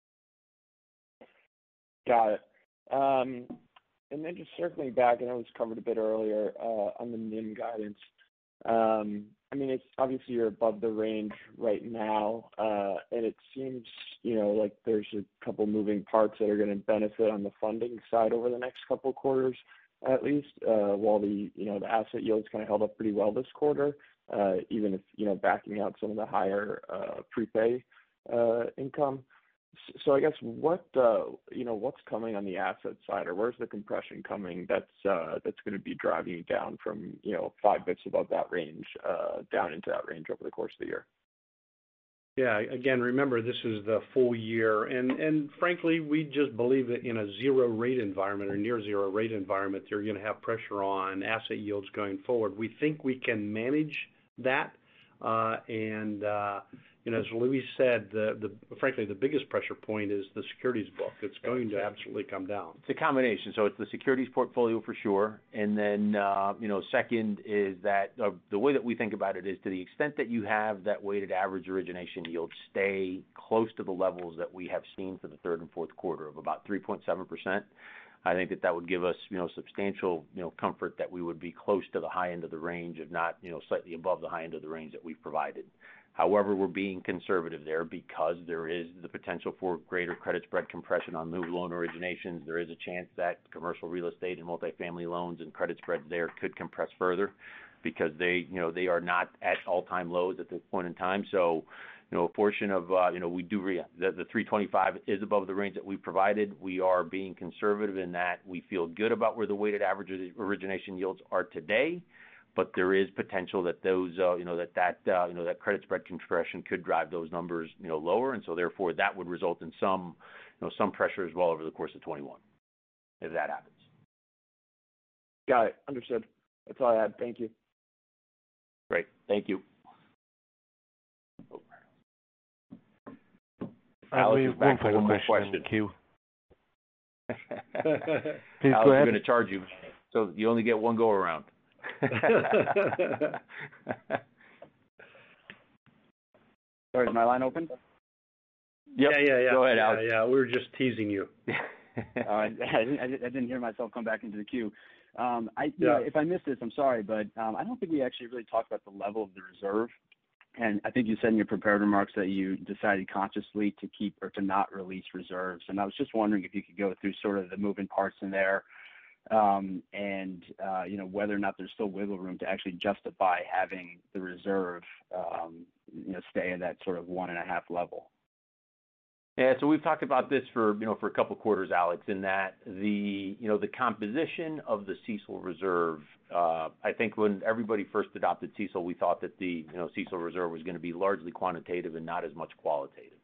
Got it. Um, And then just circling back, I know it was covered a bit earlier uh, on the N I M guidance. Um, I mean, it's obviously you're above the range right now, uh, and it seems, you know, like there's a couple moving parts that are going to benefit on the funding side over the next couple of quarters, at least, uh, while the, you know, the asset yields kind of held up pretty well this quarter, uh, even if, you know, backing out some of the higher uh, prepay uh, income. So I guess what, uh, you know, what's coming on the asset side, or where's the compression coming that's uh, that's going to be driving you down from, you know, five bips above that range uh, down into that range over the course of the year? Yeah, again, remember, this is the full year, and, and frankly, we just believe that in a zero rate environment or near zero rate environment, you're going to have pressure on asset yields going forward. We think we can manage that, uh, and, uh, you know, as Luis said, the, the frankly, the biggest pressure point is the securities book. It's going to absolutely come down. It's a combination. So it's the securities portfolio for sure. And then, uh, you know, second is that uh, the way that we think about it is to the extent that you have that weighted average origination yield stay close to the levels that we have seen for the third and fourth quarter of about three point seven percent. I think that that would give us, you know, substantial, you know, comfort that we would be close to the high end of the range, if not, you know, slightly above the high end of the range that we've provided. However, we're being conservative there because there is the potential for greater credit spread compression on new loan originations. There is a chance that commercial real estate and multifamily loans and credit spreads there could compress further because they, you know, they are not at all-time lows at this point in time. So, you know, a portion of, uh, you know, we do, re- the, the three twenty-five is above the range that we provided. We are being conservative in that we feel good about where the weighted average origination yields are today, but there is potential that those, uh, you know, that that, uh, you know, that credit spread compression could drive those numbers, you know, lower, and so therefore that would result in some, you know, some pressure as well over the course of twenty-one, if that happens. Got it. Understood. That's all I had. Thank you. Great. Thank you. Alex we is back for one more question. question. Queue. Please Alex, go ahead. I'm going to charge you, so you only get one go around. Sorry, is my line open? Yep. Yeah, yeah, yeah. Go ahead, yeah, Alex. Yeah, we were just teasing you. uh, I, I, didn't, I didn't hear myself come back into the queue. Um, I, you Yeah. know, if I missed this, I'm sorry, but um, I don't think we actually really talked about the level of the reserve. And I think you said in your prepared remarks that you decided consciously to keep or to not release reserves. And I was just wondering if you could go through sort of the moving parts in there, um, and uh, you know, whether or not there's still wiggle room to actually justify having the reserve, um, you know, stay at that sort of one and a half level. Yeah, so we've talked about this for, you know, for a couple of quarters, Alex, in that the, you know, the composition of the CECL reserve, uh, I think when everybody first adopted CECL, we thought that the, you know, CECL reserve was going to be largely quantitative and not as much qualitative.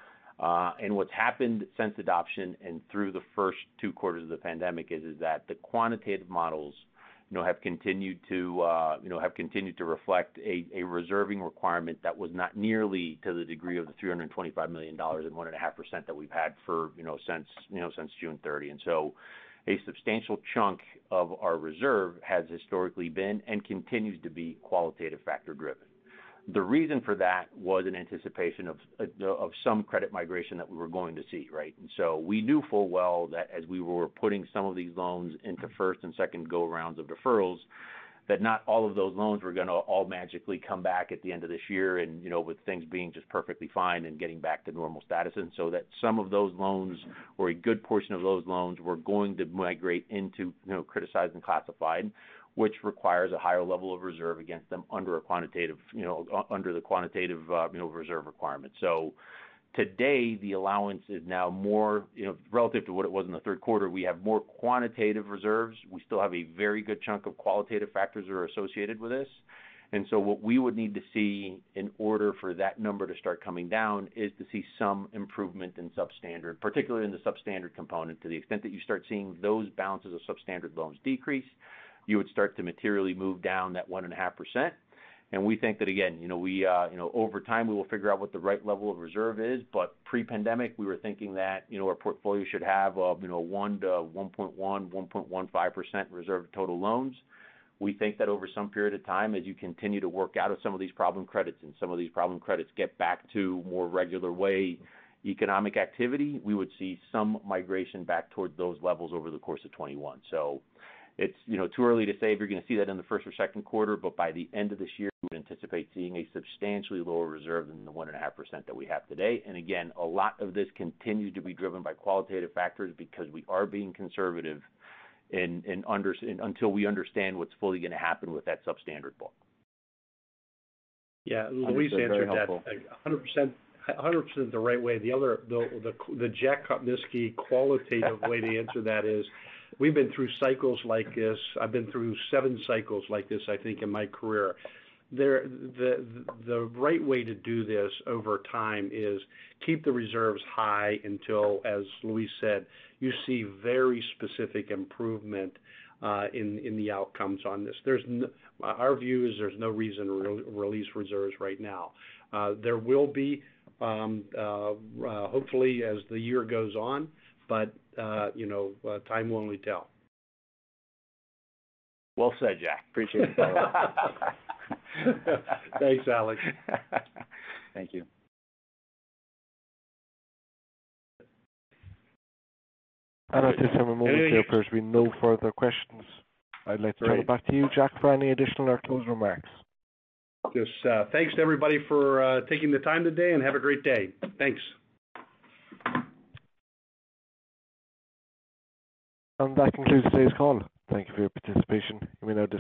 Uh, and what's happened since adoption and through the first two quarters of the pandemic is, is that the quantitative models, you know, have continued to, uh, you know, have continued to reflect a, a reserving requirement that was not nearly to the degree of the three hundred twenty-five million dollars and one and a half percent that we've had for, you know, since, you know, since June thirtieth. And so a substantial chunk of our reserve has historically been and continues to be qualitative factor driven. The reason for that was an anticipation of of some credit migration that we were going to see, right? And so we knew full well that as we were putting some of these loans into first and second go rounds of deferrals, that not all of those loans were going to all magically come back at the end of this year, and you know, with things being just perfectly fine and getting back to normal status. And so that some of those loans, or a good portion of those loans, were going to migrate into, you know, criticized and classified, which requires a higher level of reserve against them under a quantitative, you know, under the quantitative, uh, you know, reserve requirement. So today, the allowance is now more, you know, relative to what it was in the third quarter. We have more quantitative reserves. We still have a very good chunk of qualitative factors that are associated with this. And so what we would need to see in order for that number to start coming down is to see some improvement in substandard, particularly in the substandard component. To the extent that you start seeing those balances of substandard loans decrease, you would start to materially move down that one and a half percent. And we think that, again, you know, we, uh, you know, over time we will figure out what the right level of reserve is. But pre-pandemic, we were thinking that, you know, our portfolio should have, uh, you know, one to one point one, one point one five percent reserve to total loans. We think that over some period of time, as you continue to work out of some of these problem credits and some of these problem credits get back to more regular way economic activity, we would see some migration back towards those levels over the course of twenty-one. So it's, you know, too early to say if you're going to see that in the first or second quarter, but by the end of this year, we would anticipate seeing a substantially lower reserve than the one and a half percent that we have today. And again, a lot of this continues to be driven by qualitative factors because we are being conservative in, in under, in, until we understand what's fully going to happen with that substandard book. Yeah, Luis answered that one hundred percent. one hundred percent the right way. The other, the the, the Jack Kopnisky qualitative way to answer that is, we've been through cycles like this. I've been through seven cycles like this, I think, in my career. There, the the right way to do this over time is keep the reserves high until, as Luis said, you see very specific improvement uh, in in the outcomes on this. There's no, our view is there's no reason to re- release reserves right now. Uh, there will be, um, uh, uh, hopefully, as the year goes on, but uh, you know, uh, time will only tell. Well said, Jack. Appreciate it. Thanks, Alex. Thank you. And at this time, a moment, Anything- there appears to be no further questions. I'd like to turn Great. it back to you, Jack, for any additional or closing remarks. Just uh, thanks to everybody for uh, taking the time today, and have a great day. Thanks. And that concludes today's call. Thank you for your participation. You may now disconnect.